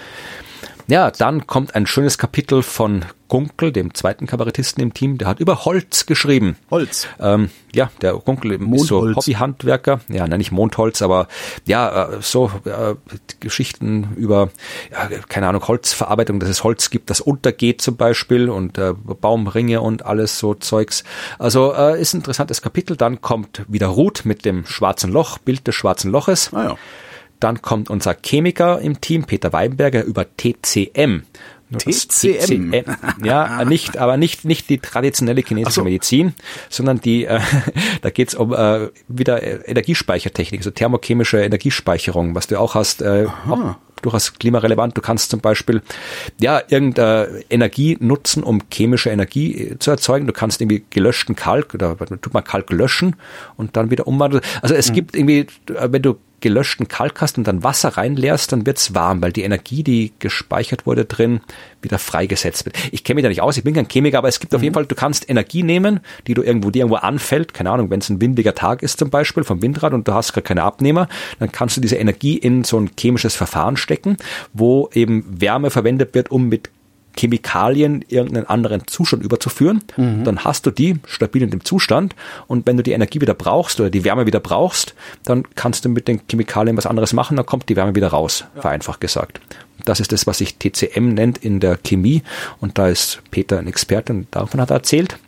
Ja, dann kommt ein schönes Kapitel von Gunkel, dem zweiten Kabarettisten im Team, der hat über Holz geschrieben. Holz? Ähm, ja, der Gunkel ist so Hobbyhandwerker, ja, nein, nicht Mondholz, aber ja, äh, so äh, Geschichten über, ja, keine Ahnung, Holzverarbeitung, dass es Holz gibt, das untergeht zum Beispiel und äh, Baumringe und alles so Zeugs. Also äh, ist ein interessantes Kapitel. Dann kommt wieder Ruth mit dem schwarzen Loch, Bild des schwarzen Loches. Ah ja. Dann kommt unser Chemiker im Team, Peter Weinberger, über T C M. T C M? T C M. Ja, nicht, aber nicht nicht die traditionelle chinesische so. Medizin, sondern die, äh, da geht's um äh, wieder Energiespeichertechnik, so thermochemische Energiespeicherung, was du auch hast, äh, auch durchaus klimarelevant. Du kannst zum Beispiel ja irgendeine Energie nutzen, um chemische Energie zu erzeugen. Du kannst irgendwie gelöschten Kalk oder tut man Kalk löschen und dann wieder umwandeln. Also es mhm. gibt irgendwie, wenn du gelöschten Kalk hast und dann Wasser reinleerst, dann wird's warm, weil die Energie, die gespeichert wurde drin, wieder freigesetzt wird. Ich kenne mich da nicht aus, ich bin kein Chemiker, aber es gibt mhm. auf jeden Fall, du kannst Energie nehmen, die du irgendwo, die irgendwo anfällt, keine Ahnung, wenn es ein windiger Tag ist zum Beispiel vom Windrad und du hast gerade keine Abnehmer, dann kannst du diese Energie in so ein chemisches Verfahren stecken, wo eben Wärme verwendet wird, um mit Chemikalien irgendeinen anderen Zustand überzuführen, mhm. dann hast du die stabil in dem Zustand und wenn du die Energie wieder brauchst oder die Wärme wieder brauchst, dann kannst du mit den Chemikalien was anderes machen, dann kommt die Wärme wieder raus, ja. vereinfacht gesagt. Das ist das, was sich T C M nennt in der Chemie und da ist Peter ein Experte und davon hat er erzählt.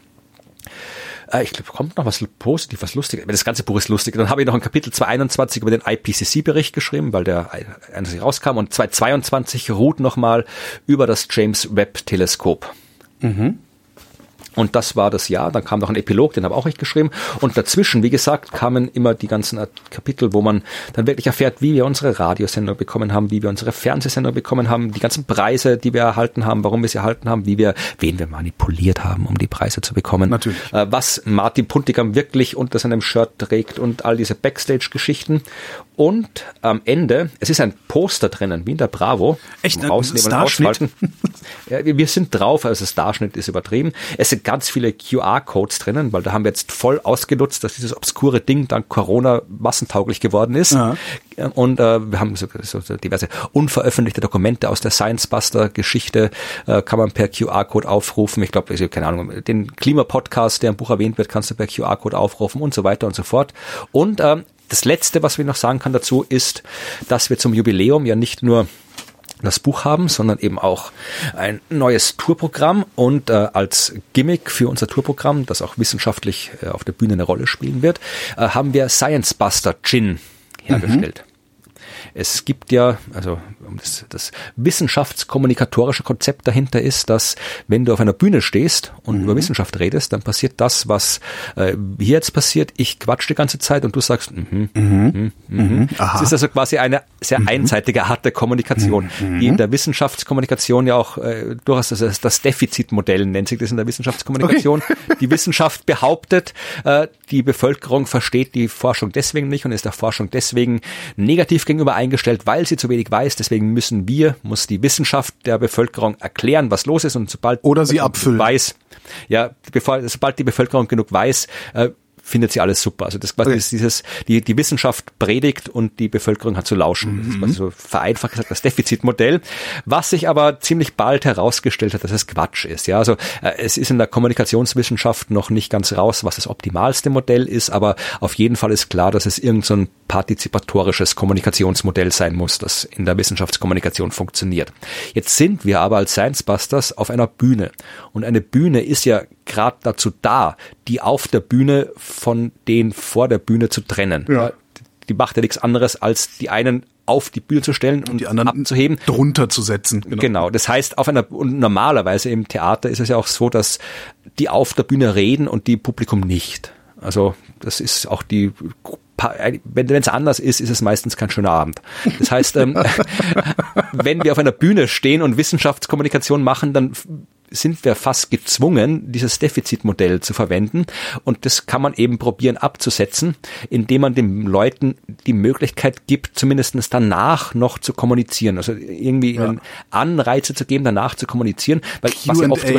Ich glaube, kommt noch was positiv, was lustig. Das ganze Buch ist lustig. Dann habe ich noch ein Kapitel zweihunderteinundzwanzig über den I P C C-Bericht geschrieben, weil der eigentlich rauskam. Und zweihundertzweiundzwanzig ruht nochmal über das James Webb-Teleskop. Mhm. Und das war das Jahr. Dann kam noch ein Epilog, den habe auch ich geschrieben. Und dazwischen, wie gesagt, kamen immer die ganzen Kapitel, wo man dann wirklich erfährt, wie wir unsere Radiosendung bekommen haben, wie wir unsere Fernsehsendung bekommen haben, die ganzen Preise, die wir erhalten haben, warum wir sie erhalten haben, wie wir, wen wir manipuliert haben, um die Preise zu bekommen. Natürlich. Was Martin Puntigam wirklich unter seinem Shirt trägt und all diese Backstage-Geschichten. Und am Ende, es ist ein Poster drinnen, wie in der Bravo. Echt? Rausnehmen und ausfalten. Ja, wir sind drauf, also Starschnitt ist übertrieben. Es sind ganz viele Q R-Codes drinnen, weil da haben wir jetzt voll ausgenutzt, dass dieses obskure Ding dank Corona massentauglich geworden ist. Ja. Und äh, wir haben so, so, so diverse unveröffentlichte Dokumente aus der Science-Buster-Geschichte, äh, kann man per Q R-Code aufrufen. Ich glaube, also, keine Ahnung, den Klimapodcast, der im Buch erwähnt wird, kannst du per Q R-Code aufrufen und so weiter und so fort. Und ähm, das Letzte, was wir noch sagen kann dazu, ist, dass wir zum Jubiläum ja nicht nur das Buch haben, sondern eben auch ein neues Tourprogramm und äh, als Gimmick für unser Tourprogramm, das auch wissenschaftlich äh, auf der Bühne eine Rolle spielen wird, äh, haben wir Science Buster Gin hergestellt. Mhm. Es gibt ja, also das, das wissenschaftskommunikatorische Konzept dahinter ist, dass wenn du auf einer Bühne stehst und mhm. über Wissenschaft redest, dann passiert das, was äh, hier jetzt passiert. Ich quatsch die ganze Zeit und du sagst, mhm, mhm, mhm, mhm. Es ist also quasi eine sehr mhm. einseitige Art der Kommunikation, mhm. die in der Wissenschaftskommunikation ja auch äh, durchaus das, das Defizitmodell nennt sich das in der Wissenschaftskommunikation. Okay. Die Wissenschaft behauptet, äh, die Bevölkerung versteht die Forschung deswegen nicht und ist der Forschung deswegen negativ gegenüber eingestellt, weil sie zu wenig weiß. Deswegen müssen wir, muss die Wissenschaft der Bevölkerung erklären, was los ist und sobald oder sie abfüllen weiß, ja, bevor, sobald die Bevölkerung genug weiß, äh, findet sie alles super. Also das quasi okay. ist dieses, die, die Wissenschaft predigt und die Bevölkerung hat zu lauschen. Mhm. Das ist quasi so vereinfacht gesagt das Defizitmodell, was sich aber ziemlich bald herausgestellt hat, dass es Quatsch ist. Ja, also äh, es ist in der Kommunikationswissenschaft noch nicht ganz raus, was das optimalste Modell ist, aber auf jeden Fall ist klar, dass es irgend so ein partizipatorisches Kommunikationsmodell sein muss, das in der Wissenschaftskommunikation funktioniert. Jetzt sind wir aber als Science Busters auf einer Bühne und eine Bühne ist ja gerade dazu da, die auf der Bühne von den vor der Bühne zu trennen. Ja. Die macht ja nichts anderes, als die einen auf die Bühne zu stellen und die anderen abzuheben. Drunter zu setzen. Genau. genau. Das heißt, auf einer, und normalerweise im Theater ist es ja auch so, dass die auf der Bühne reden und die Publikum nicht. Also, das ist auch die, wenn es anders ist, ist es meistens kein schöner Abend. Das heißt, ähm, wenn wir auf einer Bühne stehen und Wissenschaftskommunikation machen, dann sind wir fast gezwungen, dieses Defizitmodell zu verwenden. Und das kann man eben probieren abzusetzen, indem man den Leuten die Möglichkeit gibt, zumindest danach noch zu kommunizieren. Also irgendwie ja. ihnen Anreize zu geben, danach zu kommunizieren. Weil was ja oft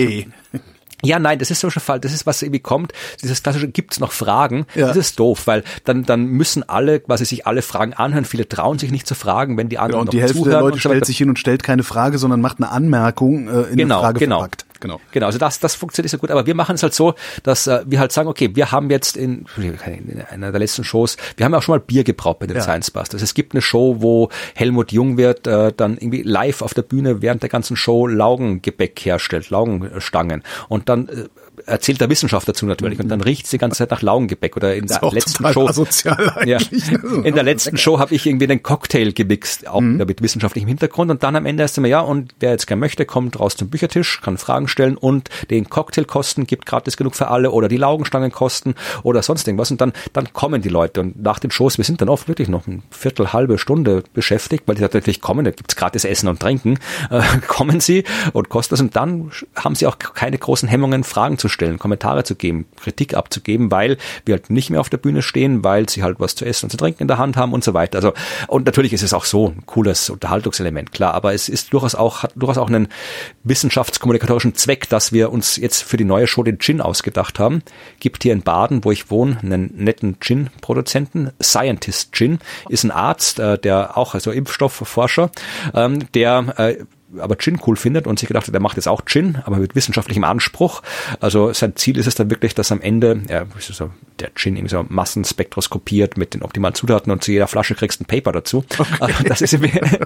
Ja, nein, das ist so ein Fall, das ist, was irgendwie kommt, dieses klassische, gibt's noch Fragen? Ja. Das ist doof, weil dann dann müssen alle, quasi sich alle Fragen anhören, viele trauen sich nicht zu fragen, wenn die anderen genau, und die Hälfte der Leute stellt sich hin und stellt keine Frage, sondern macht eine Anmerkung äh, in genau, eine Frage genau. verpackt. Genau. Genau, also das, das funktioniert so gut, aber wir machen es halt so, dass äh, wir halt sagen, okay, wir haben jetzt in, in einer der letzten Shows, wir haben ja auch schon mal Bier gebraut bei den ja. Science Busters. Es gibt eine Show, wo Helmut Jungwirth äh, dann irgendwie live auf der Bühne während der ganzen Show Laugengebäck herstellt, Laugenstangen und dann äh, erzählt der Wissenschaft dazu natürlich und dann riecht es die ganze Zeit nach Laugengebäck oder in der letzten Show. Ja, in der letzten Show habe ich irgendwie den Cocktail gemixt, auch mhm. mit wissenschaftlichem Hintergrund und dann am Ende ist immer ja und wer jetzt gern möchte, kommt raus zum Büchertisch, kann Fragen stellen und den Cocktail kosten, gibt gratis genug für alle oder die Laugenstangen kosten oder sonst irgendwas und dann dann kommen die Leute und nach den Shows, wir sind dann oft wirklich noch eine Viertel, halbe Stunde beschäftigt, weil die natürlich kommen, da gibt's gratis Essen und Trinken, äh, kommen sie und kosten das und dann haben sie auch keine großen Hemmungen, Fragen zu stellen, Kommentare zu geben, Kritik abzugeben, weil wir halt nicht mehr auf der Bühne stehen, weil sie halt was zu essen und zu trinken in der Hand haben und so weiter. Also und natürlich ist es auch so ein cooles Unterhaltungselement, klar, aber es ist durchaus auch hat durchaus auch einen wissenschaftskommunikatorischen Zweck, dass wir uns jetzt für die neue Show den Gin ausgedacht haben. Gibt hier in Baden, wo ich wohne, einen netten Gin-Produzenten. Scientist Gin ist ein Arzt, äh, der auch, also Impfstoffforscher, ähm, der äh, aber Gin cool findet und sich gedacht hat, er macht jetzt auch Gin, aber mit wissenschaftlichem Anspruch. Also sein Ziel ist es dann wirklich, dass am Ende ja, so, der Gin irgendwie so massenspektroskopiert mit den optimalen Zutaten und zu jeder Flasche kriegst du ein Paper dazu. Okay. Also das ist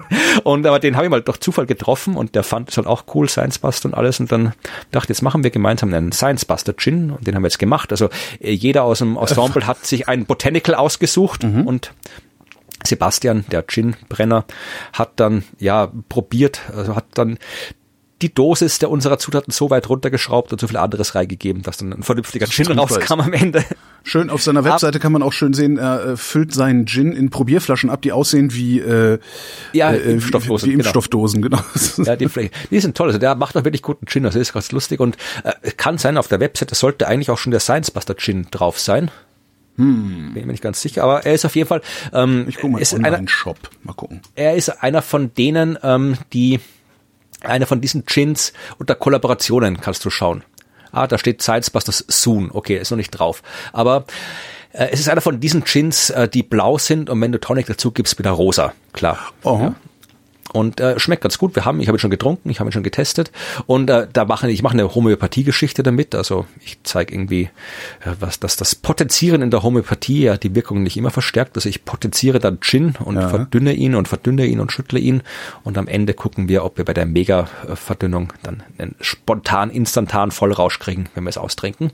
und aber den habe ich mal durch Zufall getroffen und der fand es halt auch cool, Science Buster und alles und dann dachte, jetzt machen wir gemeinsam einen Science Buster Gin und den haben wir jetzt gemacht. Also jeder aus dem Ensemble hat sich ein Botanical ausgesucht mhm. und Sebastian, der Gin-Brenner, hat dann ja probiert, also hat dann die Dosis der unserer Zutaten so weit runtergeschraubt und so viel anderes reingegeben, dass dann ein vernünftiger Gin rauskam am Ende. Schön, auf seiner Webseite kann man auch schön sehen, er äh, füllt seinen Gin in Probierflaschen ab, die aussehen wie äh, ja, äh, Impfstoffdosen. Wie, wie Impfstoffdosen, genau. Ja, die, die sind toll. Also der macht auch wirklich guten Gin, das ist ganz lustig und äh, kann sein, auf der Webseite sollte eigentlich auch schon der Science Buster Gin drauf sein. Hm. Bin mir nicht ganz sicher, aber er ist auf jeden Fall. Ähm, ich gucke mal in einen Shop. Mal gucken. Er ist einer von denen, ähm, die einer von diesen Gins unter Kollaborationen kannst du schauen. Ah, da steht Science Busters Soon. Okay, ist noch nicht drauf. Aber äh, es ist einer von diesen Gins, äh, die blau sind und wenn du Tonic dazu gibst, wieder rosa. Klar. Oh. Ja. Und äh, schmeckt ganz gut. Wir haben, ich habe ihn schon getrunken, ich habe ihn schon getestet und äh, da mache ich mache eine Homöopathie-Geschichte damit. Also ich zeige irgendwie, äh, was das das Potenzieren in der Homöopathie ja die Wirkung nicht immer verstärkt. Also ich potenziere dann Gin und ja. verdünne ihn und verdünne ihn und schüttle ihn und am Ende gucken wir, ob wir bei der Mega-Verdünnung dann einen spontan, instantan Vollrausch kriegen, wenn wir es austrinken.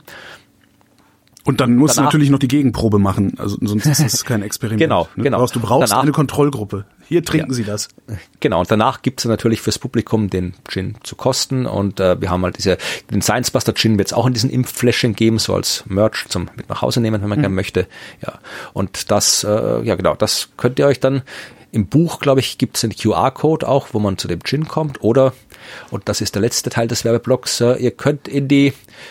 Und dann musst danach, du natürlich noch die Gegenprobe machen, also sonst ist das kein Experiment. Genau, ne? genau. Du brauchst danach, eine Kontrollgruppe. Hier trinken ja. sie das. Genau, und danach gibt's natürlich fürs Publikum den Gin zu kosten und äh, wir haben halt diese, den Science Buster Gin wird's auch in diesen Impffläschchen geben, so als Merch zum mit nach Hause nehmen, wenn man hm. gerne möchte. Ja, und das, äh, ja genau, das könnt ihr euch dann im Buch, glaube ich, gibt's den Q R-Code auch, wo man zu dem Gin kommt oder, und das ist der letzte Teil des Werbeblocks, äh, ihr könnt in die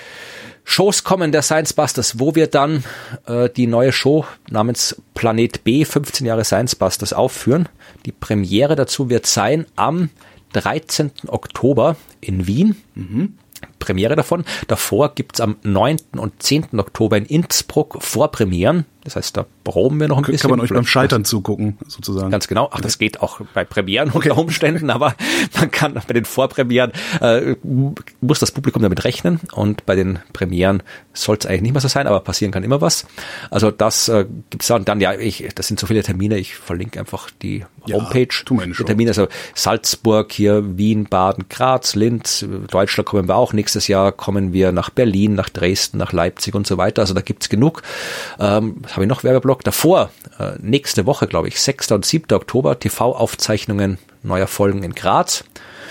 Shows kommen der Science Busters, wo wir dann äh, die neue Show namens Planet B, fünfzehn Jahre Science Busters aufführen. Die Premiere dazu wird sein am dreizehnten Oktober in Wien. Mhm. Premiere davon. Davor gibt's am neunten und zehnten Oktober in Innsbruck Vorpremieren. Das heißt, da proben wir noch ein Kann bisschen. Kann man euch beim Scheitern zugucken, sozusagen. Ganz genau. Ach, das geht auch bei Premieren okay. unter Umständen, aber man kann bei den Vorpremieren, äh, muss das Publikum damit rechnen und bei den Premieren soll es eigentlich nicht mehr so sein, aber passieren kann immer was. Also das äh, gibt's da und dann, ja, ich, das sind so viele Termine, ich verlinke einfach die ja, Homepage. Tu meine die Termine, also Salzburg, hier Wien, Baden, Graz, Linz, Deutschland kommen wir auch. Nächstes Jahr kommen wir nach Berlin, nach Dresden, nach Leipzig und so weiter. Also da gibt's genug. Ähm, habe ich noch Werbeblock. Davor, äh, nächste Woche, glaube ich, sechsten und siebten Oktober, T V-Aufzeichnungen neuer Folgen in Graz.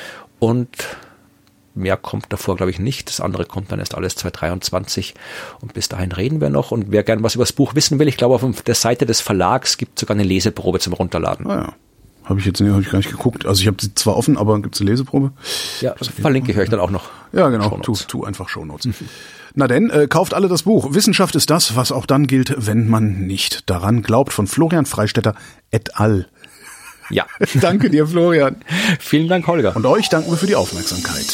Und mehr kommt davor, glaube ich, nicht. Das andere kommt dann erst alles zwanzig dreiundzwanzig. Und bis dahin reden wir noch. Und wer gern was über das Buch wissen will, ich glaube, auf der Seite des Verlags gibt es sogar eine Leseprobe zum Runterladen. Ah ja. Habe ich jetzt nicht, hab ich gar nicht geguckt. Also ich habe sie zwar offen, aber gibt es eine Leseprobe? Ja, das verlinke ich euch dann auch noch. Ja, genau. Tu, tu einfach Shownotes. Mhm. Na denn, äh, kauft alle das Buch. Wissenschaft ist das, was auch dann gilt, wenn man nicht daran glaubt. Von Florian Freistetter et al. Ja. Danke dir, Florian. Vielen Dank, Holger. Und euch danken wir für die Aufmerksamkeit.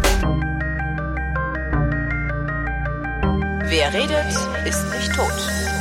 Wer redet, ist nicht tot.